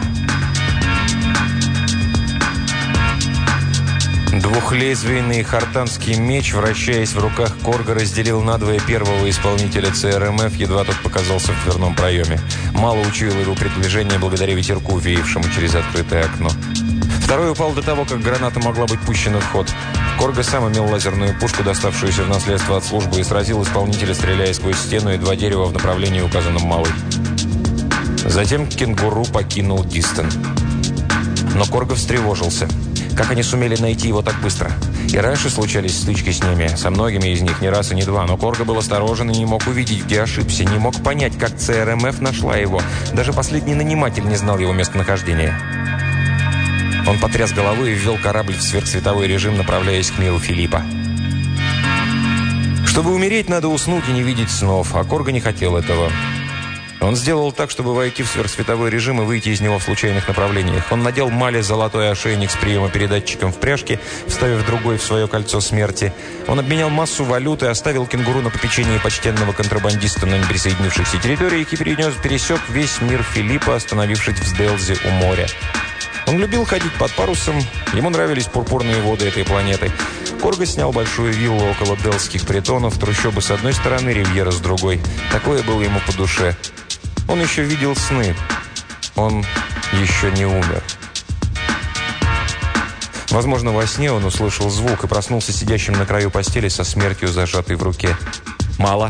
Двухлезвийный хартанский меч, вращаясь в руках Корга, разделил надвое первого исполнителя ЦРМФ, едва тот показался в дверном проеме. Мало учуял его предвижение благодаря ветерку, веявшему через открытое окно. Второй упал до того, как граната могла быть пущена в ход. Корга сам имел лазерную пушку, доставшуюся в наследство от службы, и сразил исполнителя, стреляя сквозь стену и два дерева в направлении, указанном малой. Затем кенгуру покинул Дистон. Но Корга встревожился. Как они сумели найти его так быстро? И раньше случались стычки с ними, со многими из них, не раз и не два. Но Корга был осторожен и не мог увидеть, где ошибся, не мог понять, как ЦРМФ нашла его. Даже последний наниматель не знал его местонахождения. Он потряс головой и ввел корабль в сверхсветовой режим, направляясь к миру Филиппа. Чтобы умереть, надо уснуть и не видеть снов, а Корга не хотел этого. Он сделал так, чтобы войти в сверхсветовой режим и выйти из него в случайных направлениях. Он надел Мале золотой ошейник с приемопередатчиком в пряжке, вставив другой в свое кольцо смерти. Он обменял массу валюты, оставил кенгуру на попечении почтенного контрабандиста на неприсоединившихся территориях и перенес, пересек весь мир Филиппа, остановившись в Сделзе у моря. Он любил ходить под парусом, ему нравились пурпурные воды этой планеты. Корга снял большую виллу около Делских притонов, трущобы с одной стороны, ривьера с другой. Такое было ему по душе. Он еще видел сны. Он еще не умер. Возможно, во сне он услышал звук и проснулся сидящим на краю постели со смертью, зажатой в руке. «Мало».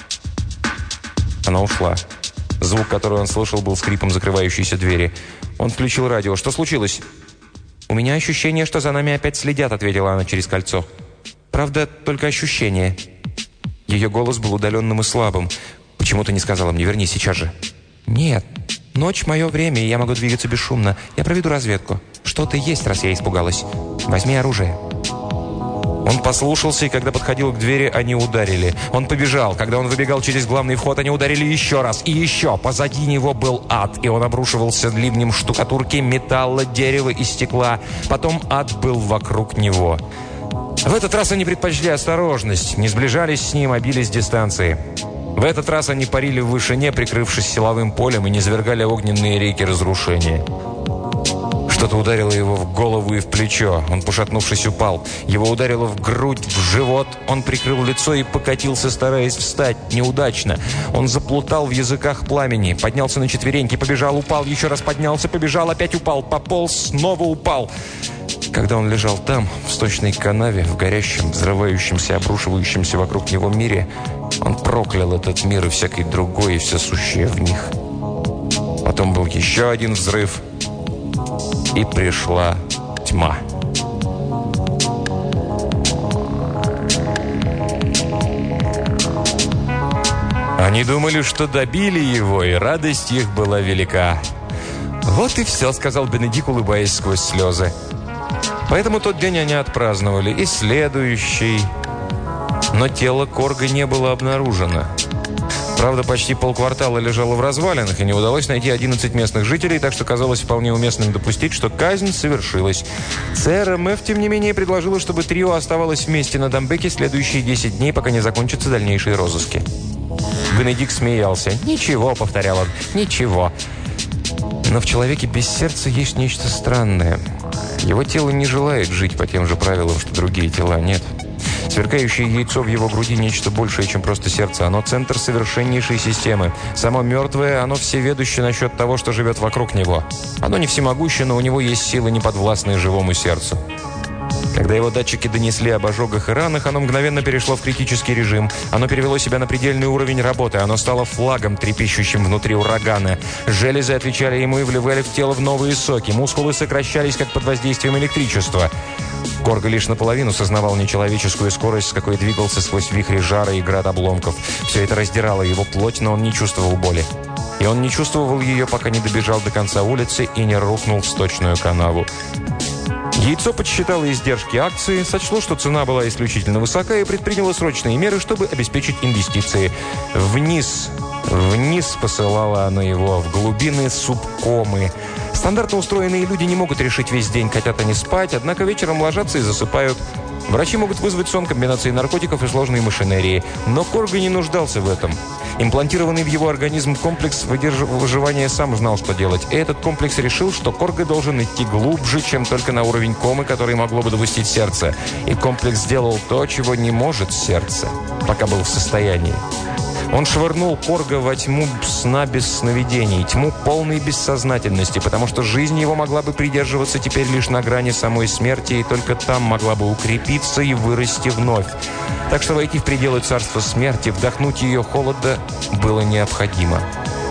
Она ушла. Звук, который он слышал, был скрипом закрывающейся двери. Он включил радио. «Что случилось?» «У меня ощущение, что за нами опять следят», — ответила она через кольцо. «Правда, только ощущение». Ее голос был удаленным и слабым. «Почему ты не сказала мне? Вернись сейчас же». «Нет. Ночь — мое время, и я могу двигаться бесшумно. Я проведу разведку. Что-то есть, раз я испугалась. Возьми оружие». Он послушался, и когда подходил к двери, они ударили. Он побежал. Когда он выбегал через главный вход, они ударили еще раз и еще. Позади него был ад, и он обрушивался ливнем штукатурки, металла, дерева и стекла. Потом ад был вокруг него. В этот раз они предпочли осторожность, не сближались с ним, а бились с дистанции. В этот раз они парили в вышине, прикрывшись силовым полем, и низвергали огненные реки разрушения. Что-то ударило его в голову и в плечо. Он, пошатнувшись, упал. Его ударило в грудь, в живот. Он прикрыл лицо и покатился, стараясь встать. Неудачно. Он заплутал в языках пламени. Поднялся на четвереньки, побежал, упал, еще раз поднялся, побежал, опять упал, пополз, снова упал. Когда он лежал там, в сточной канаве, в горящем, взрывающемся, обрушивающемся вокруг него мире, он проклял этот мир и всякий другой, и все сущее в них. Потом был еще один взрыв, и пришла тьма. Они думали, что добили его, и радость их была велика. «Вот и все», — сказал Бенедикт, улыбаясь сквозь слезы. Поэтому тот день они отпраздновали, и следующий. Но тело Корга не было обнаружено. Правда, почти полквартала лежало в развалинах, и не удалось найти одиннадцать местных жителей, так что казалось вполне уместным допустить, что казнь совершилась. ЦРМФ, тем не менее, предложила, чтобы трио оставалось вместе на Дамбеке следующие десять дней, пока не закончатся дальнейшие розыски. Бенедикт смеялся. «Ничего», — повторял он, — «ничего». Но в человеке без сердца есть нечто странное. Его тело не желает жить по тем же правилам, что другие тела. Нет. Сверкающее яйцо в его груди – нечто большее, чем просто сердце. Оно – центр совершеннейшей системы. Само мертвое, оно всеведуще насчет того, что живет вокруг него. Оно не всемогуще, но у него есть силы, неподвластные живому сердцу. Когда его датчики донесли об ожогах и ранах, оно мгновенно перешло в критический режим. Оно перевело себя на предельный уровень работы. Оно стало флагом, трепещущим внутри урагана. Железы отвечали ему и вливали в тело в новые соки. Мускулы сокращались, как под воздействием электричества. Корга лишь наполовину сознавал нечеловеческую скорость, с какой двигался сквозь вихри жара и град обломков. Все это раздирало его плоть, но он не чувствовал боли. И он не чувствовал ее, пока не добежал до конца улицы и не рухнул в сточную канаву. Яйцо подсчитало издержки акции, сочло, что цена была исключительно высока, и предприняло срочные меры, чтобы обеспечить инвестиции. Вниз, вниз посылала она его, в глубины субкомы. Стандартно устроенные люди не могут решить весь день, хотят они спать, однако вечером ложатся и засыпают. Врачи могут вызвать сон комбинацией наркотиков и сложной машинерии. Но Корга не нуждался в этом. Имплантированный в его организм комплекс выживания сам знал, что делать. И этот комплекс решил, что Корга должен идти глубже, чем только на уровень комы, который могло бы допустить сердце. И комплекс сделал то, чего не может сердце, пока был в состоянии. Он швырнул Корга во тьму сна без сновидений, тьму полной бессознательности, потому что жизнь его могла бы придерживаться теперь лишь на грани самой смерти, и только там могла бы укрепиться и вырасти вновь. Так что войти в пределы царства смерти, вдохнуть ее холода было необходимо.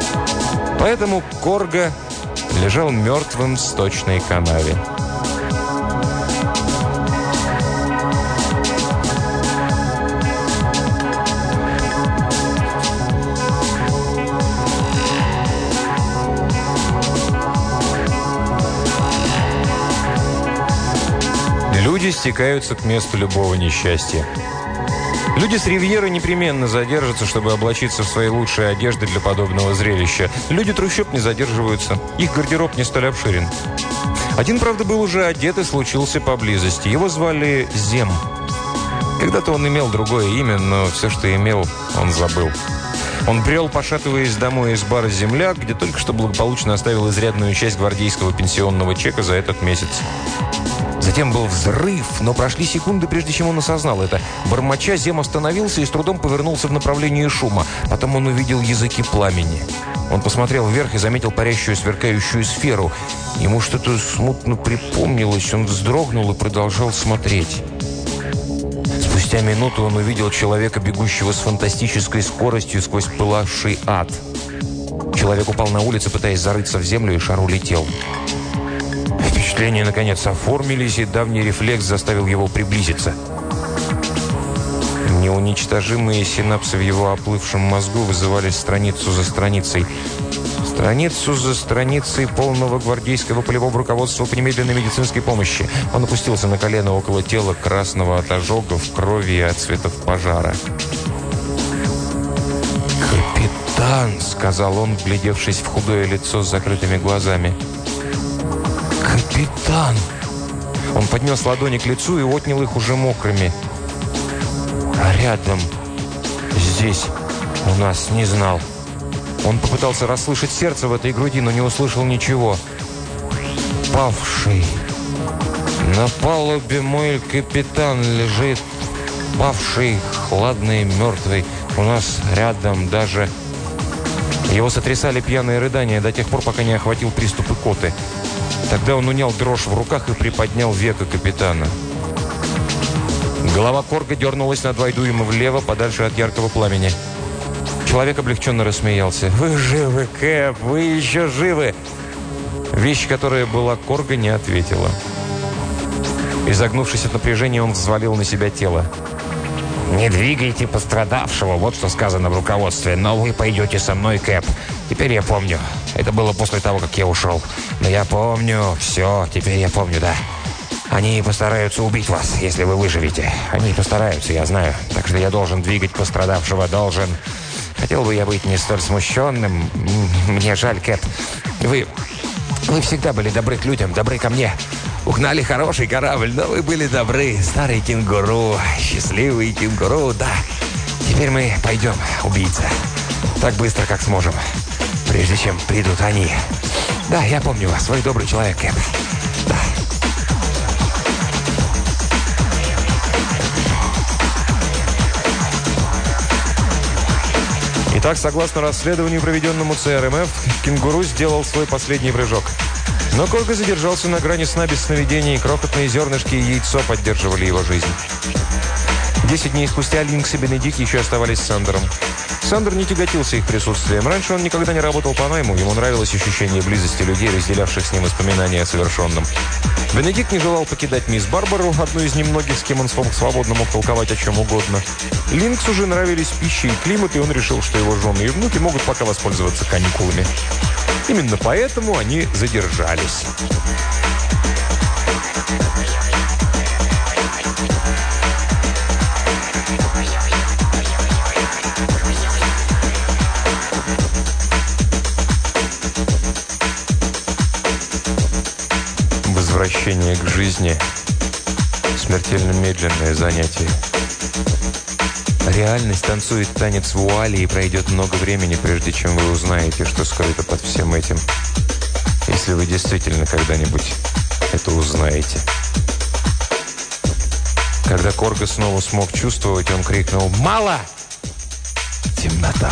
Поэтому Корга лежал мертвым в сточной канаве. Люди стекаются к месту любого несчастья. Люди с Ривьеры непременно задержатся, чтобы облачиться в свои лучшие одежды для подобного зрелища. Люди трущоб не задерживаются. Их гардероб не столь обширен. Один, правда, был уже одет и случился поблизости. Его звали Зем. Когда-то он имел другое имя, но все, что имел, он забыл. Он брел, пошатываясь домой из бара «Земляк», где только что благополучно оставил изрядную часть гвардейского пенсионного чека за этот месяц. Затем был взрыв, но прошли секунды, прежде чем он осознал это. Бормоча, Зем остановился и с трудом повернулся в направлении шума. Потом он увидел языки пламени. Он посмотрел вверх и заметил парящую, сверкающую сферу. Ему что-то смутно припомнилось. Он вздрогнул и продолжал смотреть. Спустя минуту он увидел человека, бегущего с фантастической скоростью сквозь пылавший ад. Человек упал на улице, пытаясь зарыться в землю, и шар улетел. Впечатления, наконец, оформились, и давний рефлекс заставил его приблизиться. Неуничтожимые синапсы в его оплывшем мозгу вызывали страницу за страницей. Страницу за страницей полного гвардейского полевого руководства по немедленной медицинской помощи. Он опустился на колено около тела, красного от ожогов, крови и от цветов пожара. «Капитан!» — сказал он, вглядевшись в худое лицо с закрытыми глазами. «Капитан!» Он поднес ладони к лицу и отнял их уже мокрыми. «А рядом, здесь, у нас не знал». Он попытался расслышать сердце в этой груди, но не услышал ничего. «Павший! На палубе мой капитан лежит, павший, хладный, мертвый. У нас рядом даже...» Его сотрясали пьяные рыдания до тех пор, пока не охватил приступ икоты. Тогда он унял дрожь в руках и приподнял веко капитана. Голова Корга дернулась на два дюйма влево, подальше от яркого пламени. Человек облегченно рассмеялся. «Вы живы, Кэп! Вы еще живы!» Вещь, которая была Корга, не ответила. Изогнувшись от напряжения, он взвалил на себя тело. «Не двигайте пострадавшего», вот что сказано в руководстве. «Но вы пойдете со мной, Кэп. Теперь я помню. Это было после того, как я ушел. Но я помню. Все, теперь я помню, да. Они постараются убить вас, если вы выживете. Они постараются, я знаю. Так что я должен двигать пострадавшего, должен. Хотел бы я быть не столь смущенным. Мне жаль, Кэп. Вы... Вы всегда были добры к людям, добры ко мне. Угнали хороший корабль, но вы были добры. Старый кенгуру, счастливый кенгуру, да. Теперь мы пойдем, убийца. Так быстро, как сможем. Прежде чем придут они. Да, я помню вас, вы добрый человек, Кэп. Да. Итак, согласно расследованию, проведенному ЦРМФ, кенгуру сделал свой последний прыжок. Но Корга задержался на грани сна без сновидений, и крохотные зернышки и яйцо поддерживали его жизнь. Десять дней спустя Линкс и Бенедикт еще оставались с Сандером. Сандер не тяготился их присутствием. Раньше он никогда не работал по найму, ему нравилось ощущение близости людей, разделявших с ним воспоминания о совершенном. Бенедикт не желал покидать мисс Барбару, одну из немногих, с кем он свободно мог толковать о чем угодно. Линксу уже нравились пища и климат, и он решил, что его жены и внуки могут пока воспользоваться каникулами. Именно поэтому они задержались. Возвращение к жизни – смертельно медленное занятие. Реальность танцует танец вуали, и пройдет много времени, прежде чем вы узнаете, что скрыто под всем этим. Если вы действительно когда-нибудь это узнаете. Когда Корга снова смог чувствовать, он крикнул «Мало!» Темнота.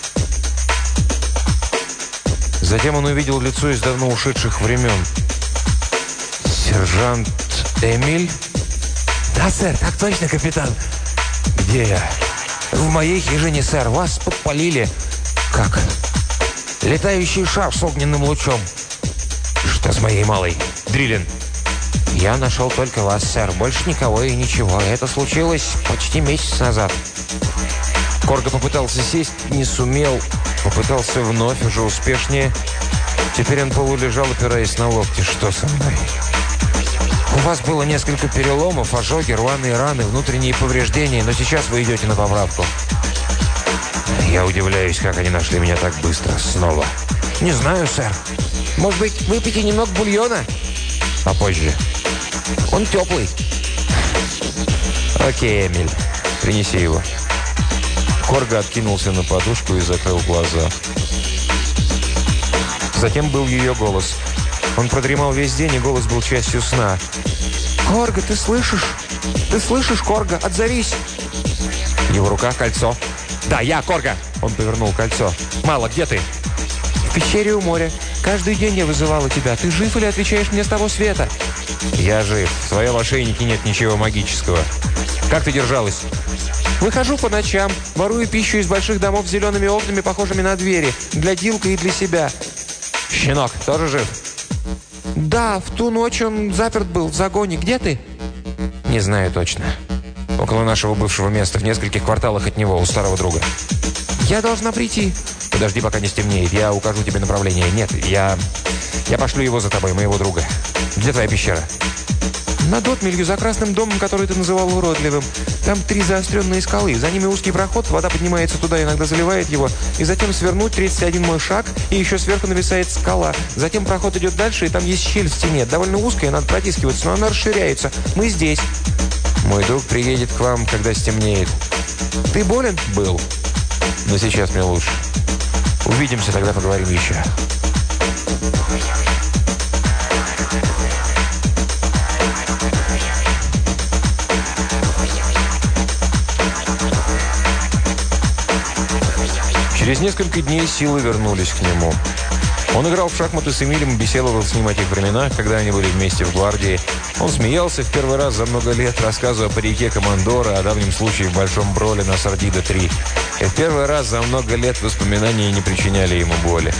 Затем он увидел лицо из давно ушедших времен. «Сержант Эмиль?» «Да, сэр, так точно, капитан». «Где я?» «В моей хижине, сэр. Вас подпалили». «Как?» «Летающий шар с огненным лучом». «Что с моей малой?» «Дриллин». «Я нашел только вас, сэр. Больше никого и ничего. Это случилось почти месяц назад». Корга попытался сесть, не сумел. Попытался вновь, уже успешнее. Теперь он полулежал, опираясь на локти. «Что со мной?» У вас было несколько переломов, ожоги, рваные раны, внутренние повреждения, но сейчас вы идете на поправку. Я удивляюсь, как они нашли меня так быстро. Снова. Не знаю, сэр. Может быть, выпейте немного бульона? Попозже. Он теплый. Окей, Эмиль. Принеси его. Корго откинулся на подушку и закрыл глаза. Затем был ее голос. Он продремал весь день, и голос был частью сна. «Корго, ты слышишь? Ты слышишь, Корго? Отзовись!» В его руках кольцо. «Да, я, Корго!» Он повернул кольцо. «Мало, где ты?» «В пещере у моря. Каждый день я вызывала тебя. Ты жив или отвечаешь мне с того света?» «Я жив. В твоем ошейнике нет ничего магического. Как ты держалась?» «Выхожу по ночам, ворую пищу из больших домов с зелеными окнами, похожими на двери. Для Дилка и для себя». «Щенок тоже жив?» «Да, в ту ночь он заперт был в загоне. Где ты?» «Не знаю точно. Около нашего бывшего места, в нескольких кварталах от него, у старого друга». «Я должна прийти». «Подожди, пока не стемнеет. Я укажу тебе направление». «Нет, я... я пошлю его за тобой, моего друга». «Где твоя пещера?» «Над отмелью, за красным домом, который ты называл уродливым. Там три заостренные скалы. За ними узкий проход, вода поднимается туда, иногда заливает его. И затем свернуть тридцать один мой шаг, и еще сверху нависает скала. Затем проход идет дальше, и там есть щель в стене. Довольно узкая, надо протискиваться, но она расширяется. Мы здесь». «Мой друг приедет к вам, когда стемнеет». «Ты болен?» «Был. Но сейчас мне лучше. Увидимся, тогда поговорим еще». Через несколько дней силы вернулись к нему. Он играл в шахматы с Эмилем и беседовал с ним о тех временах, когда они были вместе в гвардии. Он смеялся в первый раз за много лет, рассказывая о парике командора, о давнем случае в Большом Броле на Сардида три. И в первый раз за много лет воспоминания не причиняли ему боли.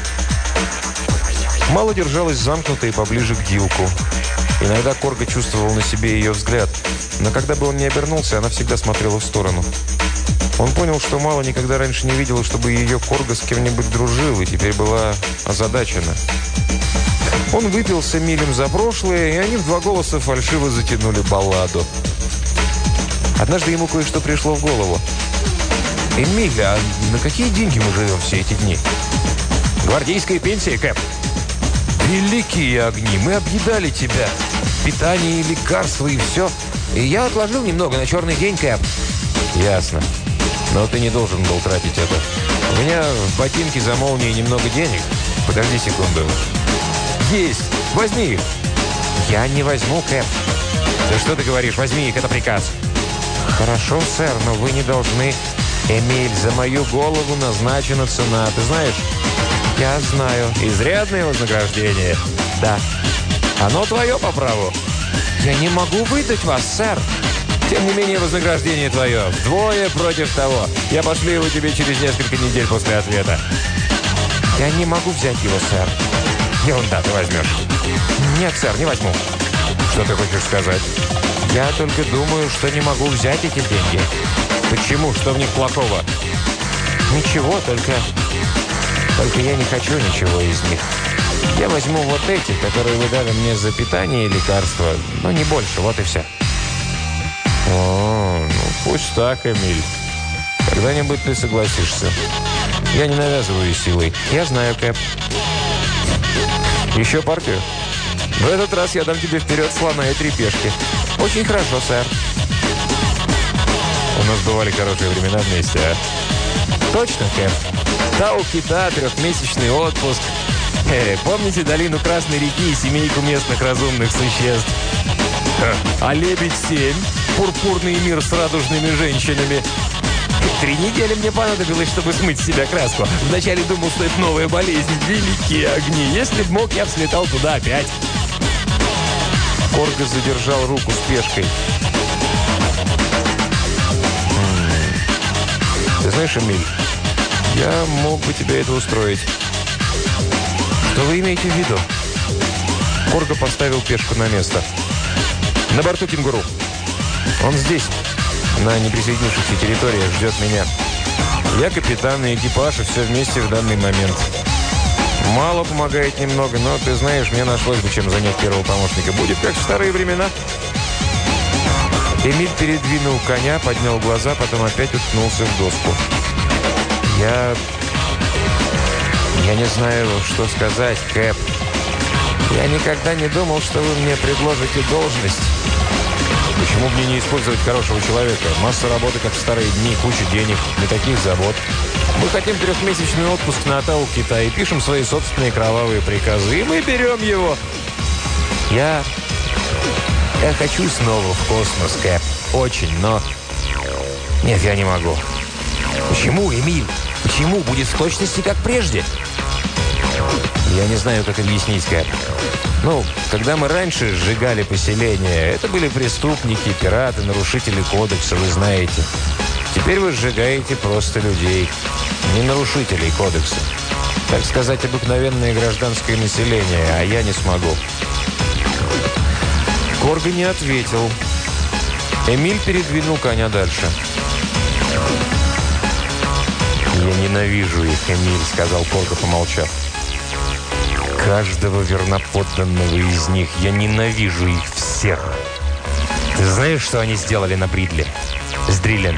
Мало держалась замкнутой и поближе к Дилку. Иногда Корго чувствовал на себе ее взгляд, но когда бы он не обернулся, она всегда смотрела в сторону. Он понял, что Мало никогда раньше не видела, чтобы ее Корго с кем-нибудь дружил, и теперь была озадачена. Он выпил с Эмилем за прошлое, и они в два голоса фальшиво затянули балладу. Однажды ему кое-что пришло в голову. «Эмиль, а на какие деньги мы живем все эти дни?» «Гвардейская пенсия, Кэп». «Великие огни! Мы объедали тебя! Питание и лекарства, и все. И я отложил немного на черный день, Кэп». «Ясно. Но ты не должен был тратить это. У меня в ботинке за молнией немного денег. Подожди секунду». «Есть! Возьми их!» «Я не возьму, Кэп». «Да что ты говоришь? Возьми их, это приказ». «Хорошо, сэр, но вы не должны...» «Эмиль, за мою голову назначена цена. Ты знаешь?» «Я знаю». «Изрядное вознаграждение?» «Да». «Оно твое по праву». «Я не могу выдать вас, сэр». «Тем не менее, вознаграждение твое. Вдвое против того. Я пошлю его тебе через несколько недель после ответа». «Я не могу взять его, сэр». «Ерунда, ты возьмешь». «Нет, сэр, не возьму». «Что ты хочешь сказать?» «Я только думаю, что не могу взять эти деньги». «Почему? Что в них плохого?» «Ничего, только... Только я не хочу ничего из них. Я возьму вот эти, которые вы дали мне за питание и лекарства, но не больше, вот и все». «О, ну пусть так, Эмиль. Когда-нибудь ты согласишься. Я не навязываю силой». «Я знаю, Кэп». «Еще партию?» «В этот раз я дам тебе вперед слона и три пешки». «Очень хорошо, сэр». «У нас бывали хорошие времена вместе, а?» «Точно, Кэп. Тау кита, трехмесячный отпуск. Э, помните долину Красной реки и семейку местных разумных существ? А лебедь семь? Пурпурный мир с радужными женщинами. Три недели мне понадобилось, чтобы смыть с себя краску. Вначале думал, что это новая болезнь. Великие огни. Если б мог, я б слетал туда опять». Корго задержал руку с пешкой. «Ты знаешь, Эмиль, я мог бы тебе это устроить». «Что вы имеете в виду?» Корго поставил пешку на место. «На борту кенгуру. Он здесь, на неприсоединившихся территориях, ждет меня. Я капитан и экипаж, и все вместе в данный момент. Мало помогает немного, но, ты знаешь, мне нашлось бы чем занять первого помощника. Будет как в старые времена. Эмиль передвинул коня, поднял глаза, потом опять уткнулся в доску. Я... Я не знаю, что сказать, Кэп. Я никогда не думал, что вы мне предложите должность. Почему бы мне не использовать хорошего человека? Масса работы, как в старые дни, куча денег, никаких забот. Мы хотим трехмесячный отпуск на Атау в Китае, пишем свои собственные кровавые приказы, и мы берем его. Я... Я хочу снова в космос, Кэп. Очень, но... Нет, я не могу. Почему, Эмиль? Почему? Будет в точности, как прежде. Я не знаю, как объяснить, Кэп. Ну, когда мы раньше сжигали поселения, это были преступники, пираты, нарушители кодекса, вы знаете. Теперь вы сжигаете просто людей, не нарушителей кодекса. Так сказать, обыкновенное гражданское население, а я не смогу. Корга не ответил. Эмиль передвинул коня дальше. «Я ненавижу их, Эмиль», — сказал Корга, помолчав. «Каждого верноподданного из них. Я ненавижу их всех. Ты знаешь, что они сделали на Бридле? С Дриллен?»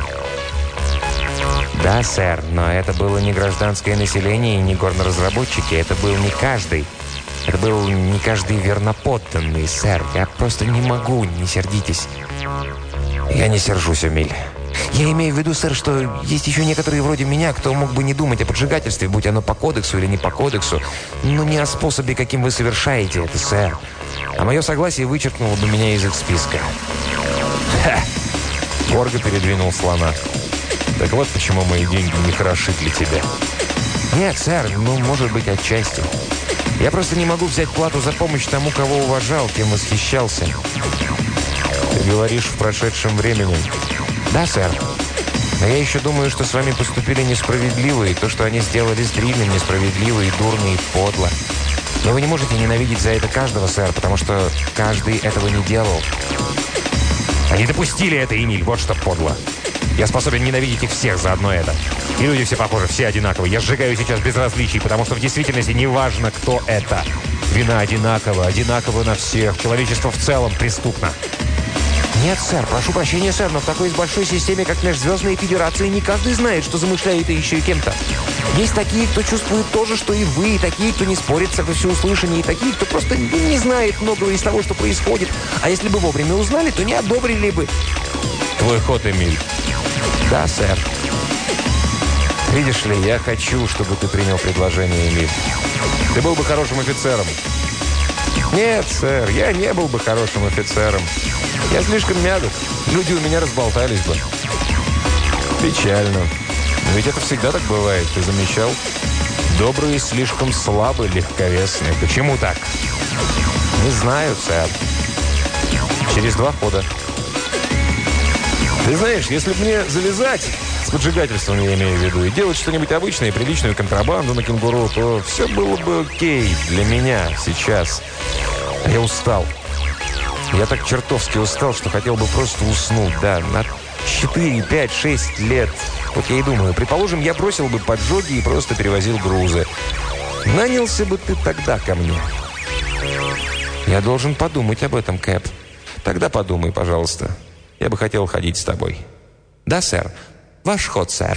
«Да, сэр, но это было не гражданское население и не горноразработчики. Это был не каждый. Это был не каждый верноподданный, сэр. Я просто не могу, не сердитесь». «Я не сержусь, Эмиль. Я имею в виду, сэр, что есть еще некоторые вроде меня, кто мог бы не думать о поджигательстве, будь оно по кодексу или не по кодексу, но не о способе, каким вы совершаете это, сэр. А мое согласие вычеркнуло бы меня из их списка». «Ха!» Корга передвинул слона. «Так вот почему мои деньги не хороши для тебя». «Нет, сэр, ну, может быть, отчасти. Я просто не могу взять плату за помощь тому, кого уважал, кем восхищался». «Ты говоришь в прошедшем времени». «Да, сэр. Но я еще думаю, что с вами поступили несправедливо, и то, что они сделали с Дриллем, несправедливо и дурно, и подло. Но вы не можете ненавидеть за это каждого, сэр, потому что каждый этого не делал». «Они допустили это, Эмиль, вот что подло. Я способен ненавидеть их всех за одно это. И люди все похожи, все одинаковые. Я сжигаю сейчас без различий, потому что в действительности не важно, кто это. Вина одинакова, одинакова на всех. Человечество в целом преступно». «Нет, сэр, прошу прощения, сэр, но в такой большой системе, как Межзвездная Федерация, не каждый знает, что замышляет и еще и кем-то. Есть такие, кто чувствует то же, что и вы, и такие, кто не спорит во всеуслышание, и такие, кто просто не знает многого из того, что происходит. А если бы вовремя узнали, то не одобрили бы». «Твой ход, Эмиль». «Да, сэр». «Видишь ли, я хочу, чтобы ты принял предложение, Эмиль. Ты был бы хорошим офицером». «Нет, сэр, я не был бы хорошим офицером. Я слишком мягок. Люди у меня разболтались бы». «Печально. Но ведь это всегда так бывает. Ты замечал? Добрые слишком слабы, легковесные. Почему так?» «Не знаю, сэр. Через два хода». «Ты знаешь, если бы мне завязать, с поджигательством я имею в виду, и делать что-нибудь обычное, приличную контрабанду на кенгуру, то все было бы окей для меня сейчас. А я устал. Я так чертовски устал, что хотел бы просто уснуть, да, на четыре, пять, шесть лет. Вот я и думаю, предположим, я бросил бы поджоги и просто перевозил грузы. Нанялся бы ты тогда ко мне?» «Я должен подумать об этом, Кэп». «Тогда подумай, пожалуйста. Я бы хотел ходить с тобой». «Да, сэр. Ваш ход, сэр».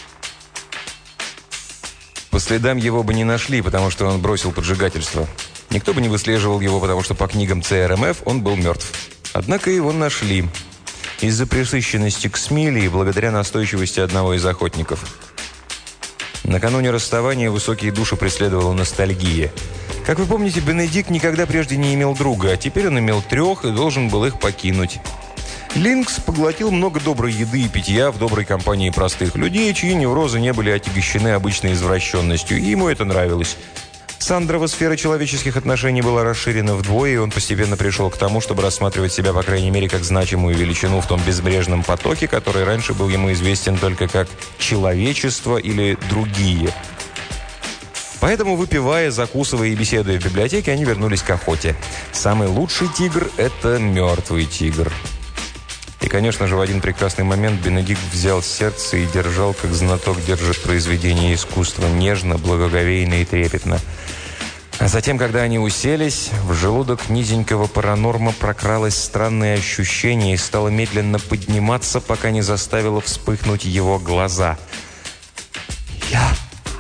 По следам его бы не нашли, потому что он бросил поджигательство. Никто бы не выслеживал его, потому что по книгам Цэ Эр Эм Эф он был мертв. Однако его нашли. Из-за пресыщенности к Смиле и благодаря настойчивости одного из охотников. Накануне расставания высокие души преследовала ностальгия. Как вы помните, Бенедикт никогда прежде не имел друга, а теперь он имел трех и должен был их покинуть. Линкс поглотил много доброй еды и питья в доброй компании простых людей, чьи неврозы не были отягощены обычной извращенностью, и ему это нравилось. Сандрова сфера человеческих отношений была расширена вдвое, и он постепенно пришел к тому, чтобы рассматривать себя, по крайней мере, как значимую величину в том безбрежном потоке, который раньше был ему известен только как «человечество» или «другие». Поэтому, выпивая, закусывая и беседуя в библиотеке, они вернулись к охоте. Самый лучший тигр – это мертвый тигр. И, конечно же, в один прекрасный момент Бенедикт взял сердце и держал, как знаток держит произведение искусства, нежно, благоговейно и трепетно. А затем, когда они уселись, в желудок низенького паранорма прокралось странное ощущение и стало медленно подниматься, пока не заставило вспыхнуть его глаза. «Я...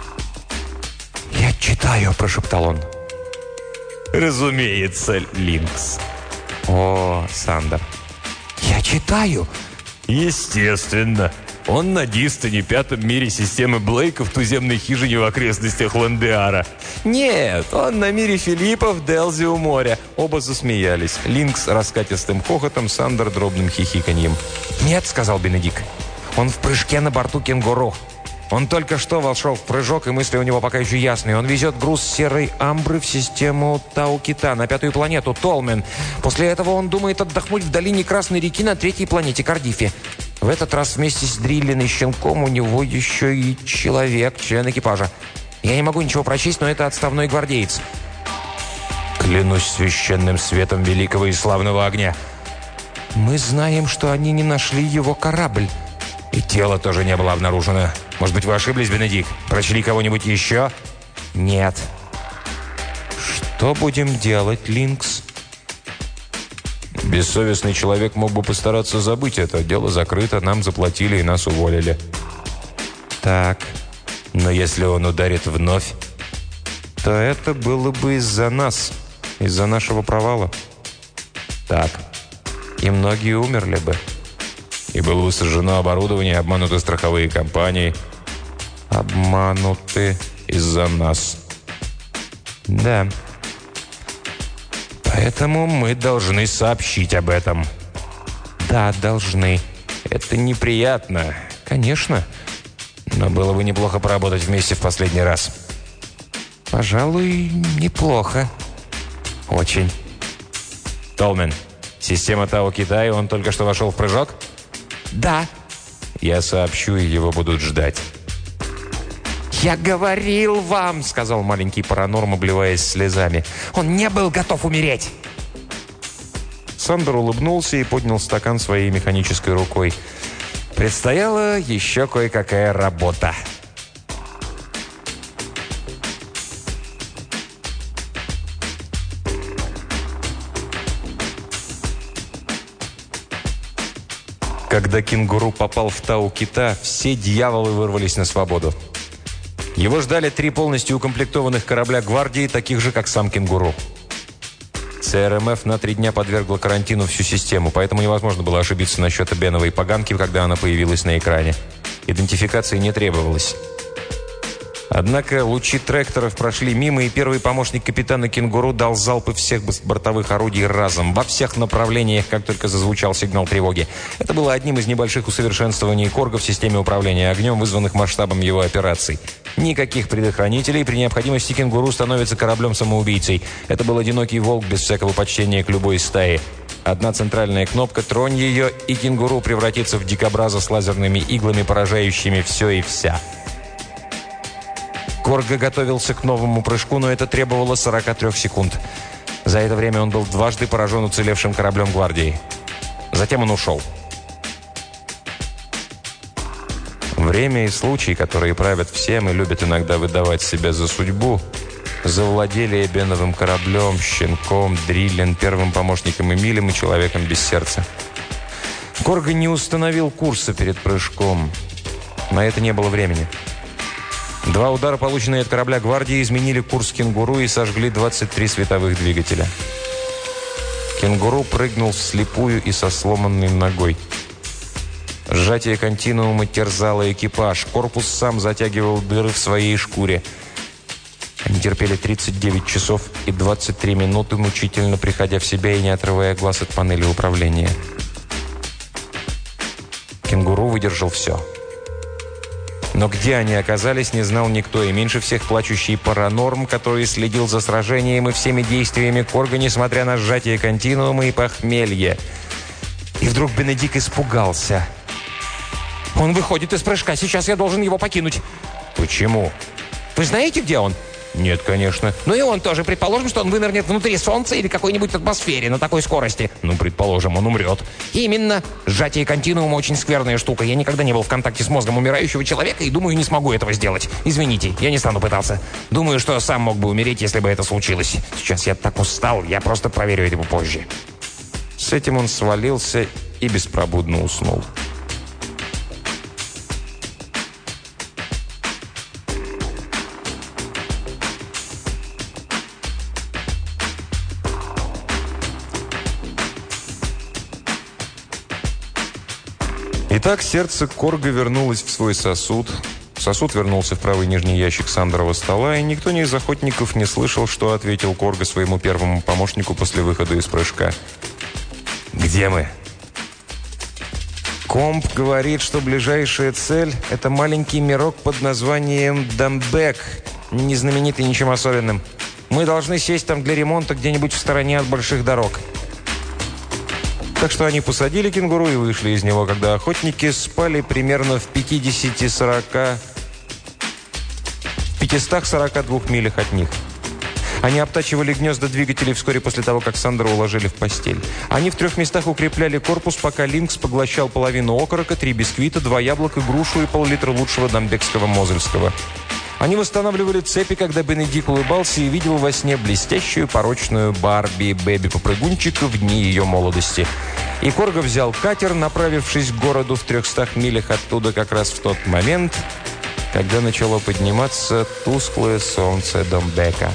я читаю», – прошептал он. «Разумеется, Линкс». «О, Сандер». «Я читаю». «Естественно. Он на Дистоне, пятом мире системы Блейка в туземной хижине в окрестностях Ландеара». «Нет, он на мире Филиппа в Делзе у моря». Оба засмеялись. Линкс раскатистым хохотом, Сандер дробным хихиканьем. «Нет», — сказал Бенедикт. «Он в прыжке на борту кенгуру. Он только что вошел в прыжок, и мысли у него пока еще ясные. Он везет груз серой амбры в систему Тау-Кита на пятую планету, Толмен. После этого он думает отдохнуть в долине Красной реки на третьей планете, Кардифе. В этот раз вместе с Дриллин и Щенком у него еще и человек, член экипажа. Я не могу ничего прочесть, но это отставной гвардеец». «Клянусь священным светом великого и славного огня». «Мы знаем, что они не нашли его корабль». «И тело тоже не было обнаружено. Может быть, вы ошиблись, Бенедикт? Прочли кого-нибудь еще?» «Нет». «Что будем делать, Линкс?» «Бессовестный человек мог бы постараться забыть это. Дело закрыто, нам заплатили и нас уволили». «Так, но если он ударит вновь, то это было бы из-за нас, из-за нашего провала». «Так, и многие умерли бы». «И было бы сожжено оборудование, обмануты страховые компании». «Обмануты из-за нас». «Да. Поэтому мы должны сообщить об этом». «Да, должны. Это неприятно». «Конечно. Но было бы неплохо поработать вместе в последний раз». «Пожалуй, неплохо. Очень». «Толмен, система Тау-Китай, он только что вошел в прыжок?» «Да». «Я сообщу, и его будут ждать». «Я говорил вам», — сказал маленький паранорм, обливаясь слезами. «Он не был готов умереть». Сандер улыбнулся и поднял стакан своей механической рукой. Предстояла еще кое-какая работа. Когда кенгуру попал в Тау-Кита, все дьяволы вырвались на свободу. Его ждали три полностью укомплектованных корабля гвардии, таких же, как сам кенгуру. ЦРМФ на три дня подвергла карантину всю систему, поэтому невозможно было ошибиться насчет беновой поганки, когда она появилась на экране. Идентификации не требовалось. Однако лучи тректоров прошли мимо, и первый помощник капитана «Кенгуру» дал залпы всех бортовых орудий разом, во всех направлениях, как только зазвучал сигнал тревоги. Это было одним из небольших усовершенствований Корга в системе управления огнем, вызванных масштабом его операций. Никаких предохранителей, при необходимости «Кенгуру» становится кораблем-самоубийцей. Это был одинокий волк без всякого почтения к любой стае. Одна центральная кнопка, тронь ее, и «Кенгуру» превратится в дикобраза с лазерными иглами, поражающими все и вся. Корга готовился к новому прыжку, но это требовало сорок три секунд. За это время он был дважды поражен уцелевшим кораблем гвардии. Затем он ушел. Время и случай, которые правят всем и любят иногда выдавать себя за судьбу, завладели эбеновым кораблем, Щенком, Дриллин, первым помощником Эмилем и человеком без сердца. Корга не установил курса перед прыжком. На это не было времени. Два удара, полученные от корабля гвардии, изменили курс «Кенгуру» и сожгли двадцать три световых двигателя. «Кенгуру» прыгнул вслепую и со сломанной ногой. Сжатие континуума терзало экипаж. Корпус сам затягивал дыры в своей шкуре. Они терпели тридцать девять часов и двадцать три минуты, мучительно приходя в себя и не отрывая глаз от панели управления. «Кенгуру» выдержал все. Но где они оказались, не знал никто, и меньше всех плачущий паранорм, который следил за сражением и всеми действиями Корга, несмотря на сжатие континуума и похмелье. И вдруг Бенедикт испугался. «Он выходит из прыжка. Сейчас я должен его покинуть». «Почему?» «Вы знаете, где он?» Нет, конечно. Ну и он тоже. Предположим, что он вынырнет внутри Солнца или какой-нибудь атмосфере на такой скорости. Ну, предположим, он умрет. Именно. Сжатие континуума очень скверная штука. Я никогда не был в контакте с мозгом умирающего человека и, думаю, не смогу этого сделать. Извините, я не стану пытаться. Думаю, что сам мог бы умереть, если бы это случилось. Сейчас я так устал, я просто проверю это попозже. С этим он свалился и беспробудно уснул. Итак, сердце Корга вернулось в свой сосуд. Сосуд вернулся в правый нижний ящик Сандерова стола, и никто из охотников не слышал, что ответил Корга своему первому помощнику после выхода из прыжка. «Где мы?» Комп говорит, что ближайшая цель – это маленький мирок под названием Дамбек, не знаменитый ничем особенным. Мы должны сесть там для ремонта где-нибудь в стороне от больших дорог». Так что они посадили кенгуру и вышли из него, когда охотники спали примерно в пятьдесят сорок... пятьстах сорока двух милях от них. Они обтачивали гнезда двигателей вскоре после того, как Сандера уложили в постель. Они в трех местах укрепляли корпус, пока Линкс поглощал половину окорока, три бисквита, два яблока, грушу и пол-литра лучшего дамбекского мозельского. Они восстанавливали цепи, когда Бенедикт улыбался и видел во сне блестящую порочную Барби, бэби-попрыгунчика в дни ее молодости. И Корга взял катер, направившись к городу в трехстах милях оттуда как раз в тот момент, когда начало подниматься тусклое солнце Дамбека.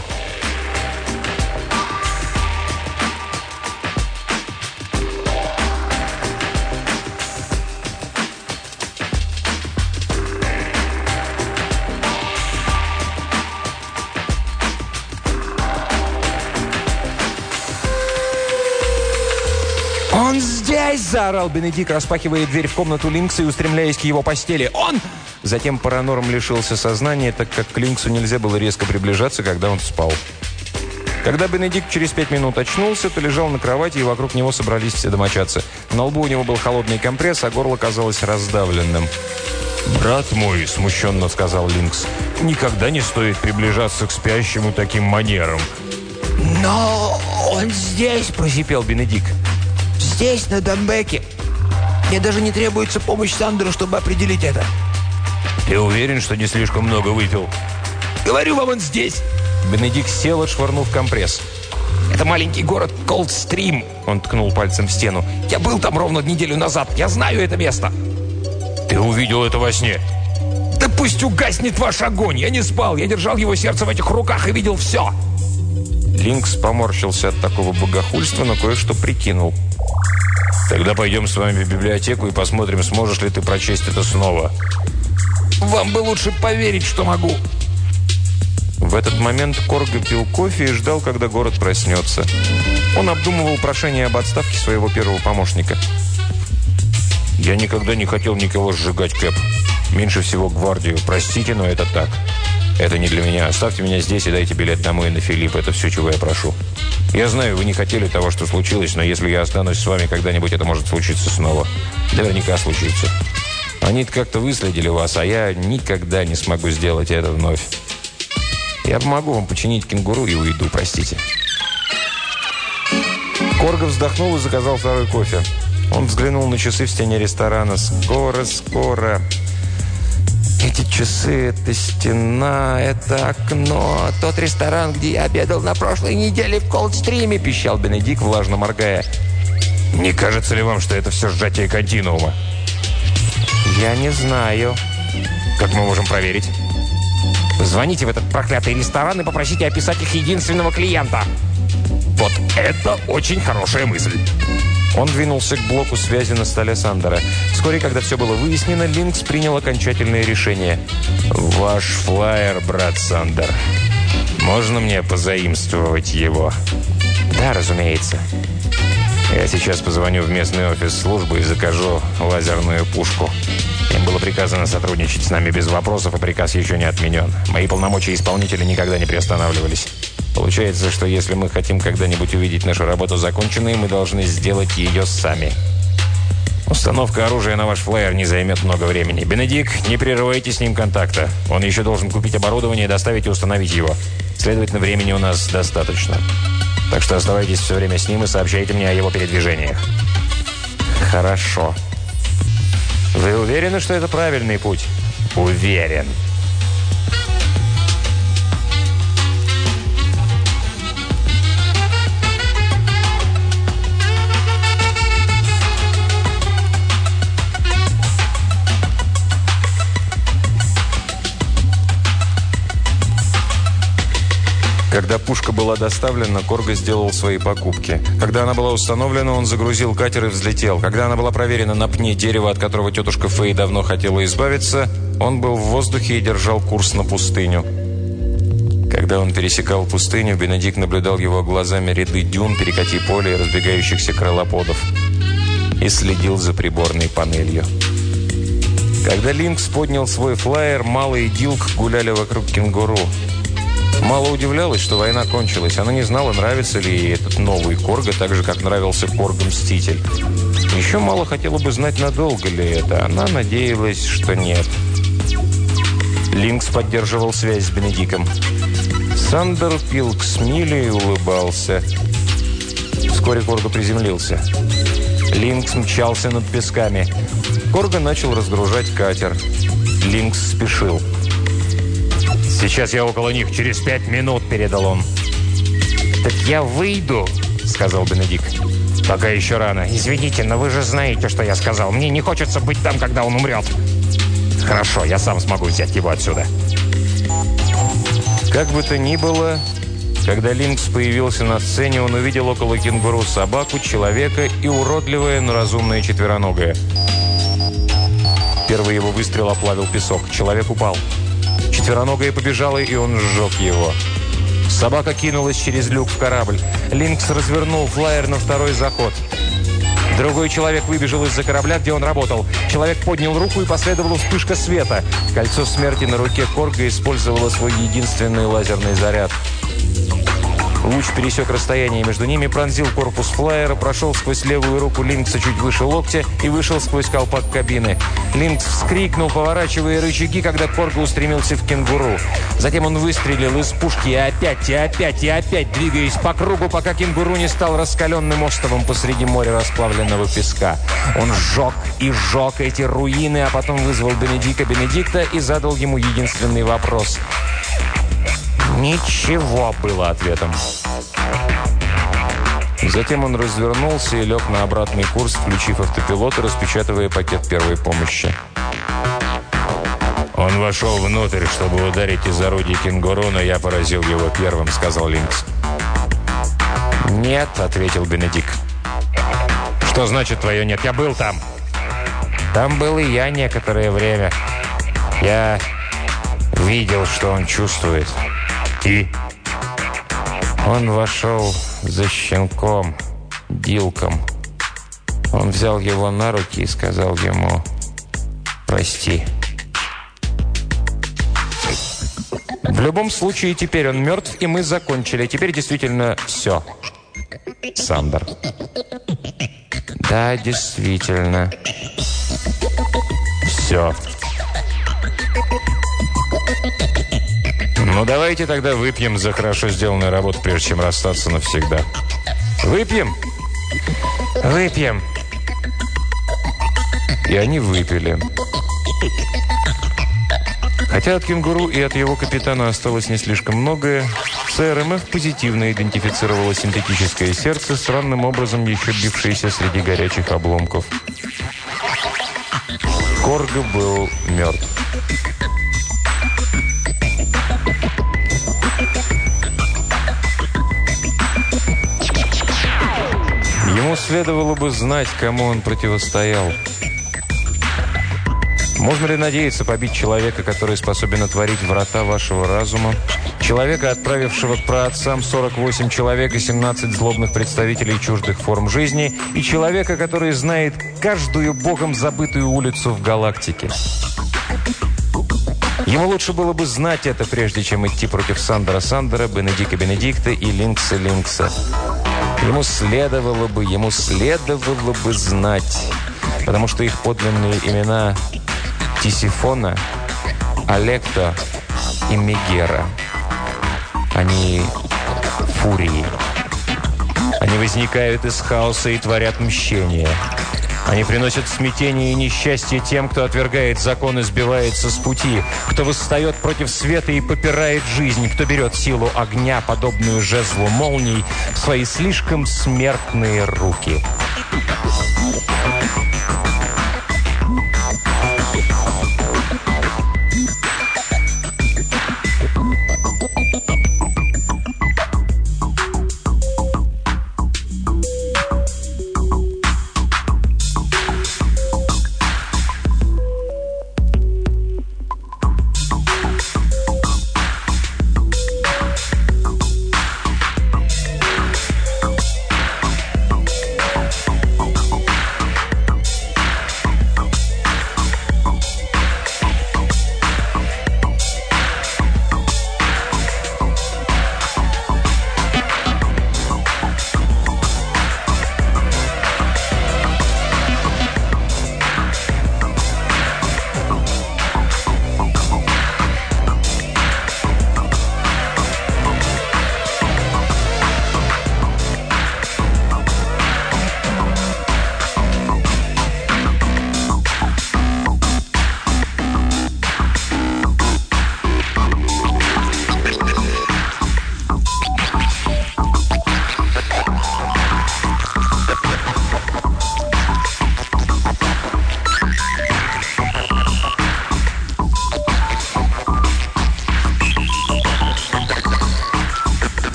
«Он здесь!» – заорал Бенедикт, распахивая дверь в комнату Линкса и устремляясь к его постели. «Он!» Затем Паранорм лишился сознания, так как к Линксу нельзя было резко приближаться, когда он спал. Когда Бенедикт через пять минут очнулся, то лежал на кровати, и вокруг него собрались все домочадцы. На лбу у него был холодный компресс, а горло казалось раздавленным. «Брат мой», – смущенно сказал Линкс, – «никогда не стоит приближаться к спящему таким манерам». «Но он здесь!» – просипел Бенедикт. «Здесь, на Дамбеке. Мне даже не требуется помощь Сандера, чтобы определить это». «Ты уверен, что не слишком много выпил?» «Говорю вам, он здесь!» Бенедикт сел, отшвырнув компресс. «Это маленький город Колдстрим», — он ткнул пальцем в стену. «Я был там ровно неделю назад. Я знаю это место». «Ты увидел это во сне?» «Да пусть угаснет ваш огонь! Я не спал. Я держал его сердце в этих руках и видел все». Линкс поморщился от такого богохульства, но кое-что прикинул. «Тогда пойдем с вами в библиотеку и посмотрим, сможешь ли ты прочесть это снова». «Вам бы лучше поверить, что могу». В этот момент Корга пил кофе и ждал, когда город проснется. Он обдумывал прошение об отставке своего первого помощника. «Я никогда не хотел никого сжигать, Кэп. Меньше всего гвардию. Простите, но это так. Это не для меня. Оставьте меня здесь и дайте билет домой на Филипп. Это все, чего я прошу. Я знаю, вы не хотели того, что случилось, но если я останусь с вами когда-нибудь, это может случиться снова. Наверняка случится. Они как-то выследили вас, а я никогда не смогу сделать это вновь. Я помогу вам починить кенгуру и уйду, простите». Корга вздохнул и заказал второй кофе. Он взглянул на часы в стене ресторана. «Скоро, скоро. Эти часы, это стена, это окно. Тот ресторан, где я обедал на прошлой неделе в Колдстриме», – пищал Бенедикт, влажно моргая. «Не кажется ли вам, что это все сжатие континуума?» «Я не знаю». «Как мы можем проверить?» «Позвоните в этот проклятый ресторан и попросите описать их единственного клиента». «Вот это очень хорошая мысль». Он двинулся к блоку связи на столе Сандера. Вскоре, когда все было выяснено, Линкс принял окончательное решение. «Ваш флаер, брат Сандер. Можно мне позаимствовать его?» «Да, разумеется». «Я сейчас позвоню в местный офис службы и закажу лазерную пушку. Им было приказано сотрудничать с нами без вопросов, а приказ еще не отменен. Мои полномочия исполнителя никогда не приостанавливались. Получается, что если мы хотим когда-нибудь увидеть нашу работу законченной, мы должны сделать ее сами». Установка оружия на ваш флайер не займет много времени. Бенедикт, не прерывайте с ним контакта. Он еще должен купить оборудование, доставить и установить его. Следовательно, времени у нас достаточно. Так что оставайтесь все время с ним и сообщайте мне о его передвижениях. Хорошо. Вы уверены, что это правильный путь? Уверен. Когда пушка была доставлена, Корго сделал свои покупки. Когда она была установлена, он загрузил катер и взлетел. Когда она была проверена на пне дерева, от которого тетушка Фэй давно хотела избавиться, он был в воздухе и держал курс на пустыню. Когда он пересекал пустыню, Бенедикт наблюдал его глазами ряды дюн, перекати поля и разбегающихся крылоподов и следил за приборной панелью. Когда Линкс поднял свой флайер, Мало и Дилк гуляли вокруг кенгуру. Мало удивлялась, что война кончилась. Она не знала, нравится ли ей этот новый Корго, так же, как нравился Корго-мститель. Еще Мало хотела бы знать, надолго ли это. Она надеялась, что нет. Линкс поддерживал связь с Бенедиктом. Сандер пил к смиле и улыбался. Вскоре Корго приземлился. Линкс мчался над песками. Корго начал разгружать катер. Линкс спешил. «Сейчас я около них, через пять минут», — передал он. «Так я выйду», — сказал Бенедикт. «Пока еще рано. Извините, но вы же знаете, что я сказал. Мне не хочется быть там, когда он умрет». «Хорошо, я сам смогу взять его отсюда». Как бы то ни было, когда Линкс появился на сцене, он увидел около кенгуру собаку, человека и уродливое, но разумное четвероногое. Первый его выстрел оплавил песок. Человек упал. Четвероногая побежала, и он сжег его. Собака кинулась через люк в корабль. Линкс развернул флайер на второй заход. Другой человек выбежал из-за корабля, где он работал. Человек поднял руку, и последовала вспышка света. Кольцо смерти на руке Корго использовало свой единственный лазерный заряд. Луч пересек расстояние между ними, пронзил корпус флайера, прошел сквозь левую руку Линкса чуть выше локтя и вышел сквозь колпак кабины. Линкс вскрикнул, поворачивая рычаги, когда Корго устремился в кенгуру. Затем он выстрелил из пушки и опять, и опять, и опять, двигаясь по кругу, пока кенгуру не стал раскаленным островом посреди моря расплавленного песка. Он сжег и сжег эти руины, а потом вызвал Бенедикта Бенедикта и задал ему единственный вопрос. «Ничего» было ответом. Затем он развернулся и лег на обратный курс, включив автопилот и распечатывая пакет первой помощи. «Он вошел внутрь, чтобы ударить из орудия кенгуру, но я поразил его первым», — сказал Линкс. «Нет», — ответил Бенедикт. «Что значит твое нет? Я был там». «Там был и я некоторое время. Я видел, что он чувствует». «И?» Он вошел за щенком, Дилком. Он взял его на руки и сказал ему «Прости». В любом случае, теперь он мертв, и мы закончили. Теперь действительно все. Сандер. Да, действительно. Все. Ну, давайте тогда выпьем за хорошо сделанную работу, прежде чем расстаться навсегда. Выпьем? Выпьем. И они выпили. Хотя от кенгуру и от его капитана осталось не слишком многое, ЦРМФ позитивно идентифицировало синтетическое сердце, странным образом еще бившееся среди горячих обломков. Корго был мертв. Ему следовало бы знать, кому он противостоял. Можно ли надеяться побить человека, который способен отворить врата вашего разума? Человека, отправившего к праотцам сорок восемь человек и семнадцать злобных представителей чуждых форм жизни, и человека, который знает каждую богом забытую улицу в галактике. Ему лучше было бы знать это, прежде чем идти против Сандера Сандера, Бенедикта Бенедикта и Линкса Линкса. Ему следовало бы, ему следовало бы знать, потому что их подлинные имена Тисифона, Алекто и Мегера. Они фурии. Они возникают из хаоса и творят мщение. Они приносят смятение и несчастье тем, кто отвергает закон и сбивается с пути, кто восстает против света и попирает жизнь, кто берет силу огня, подобную жезлу молний, в свои слишком смертные руки.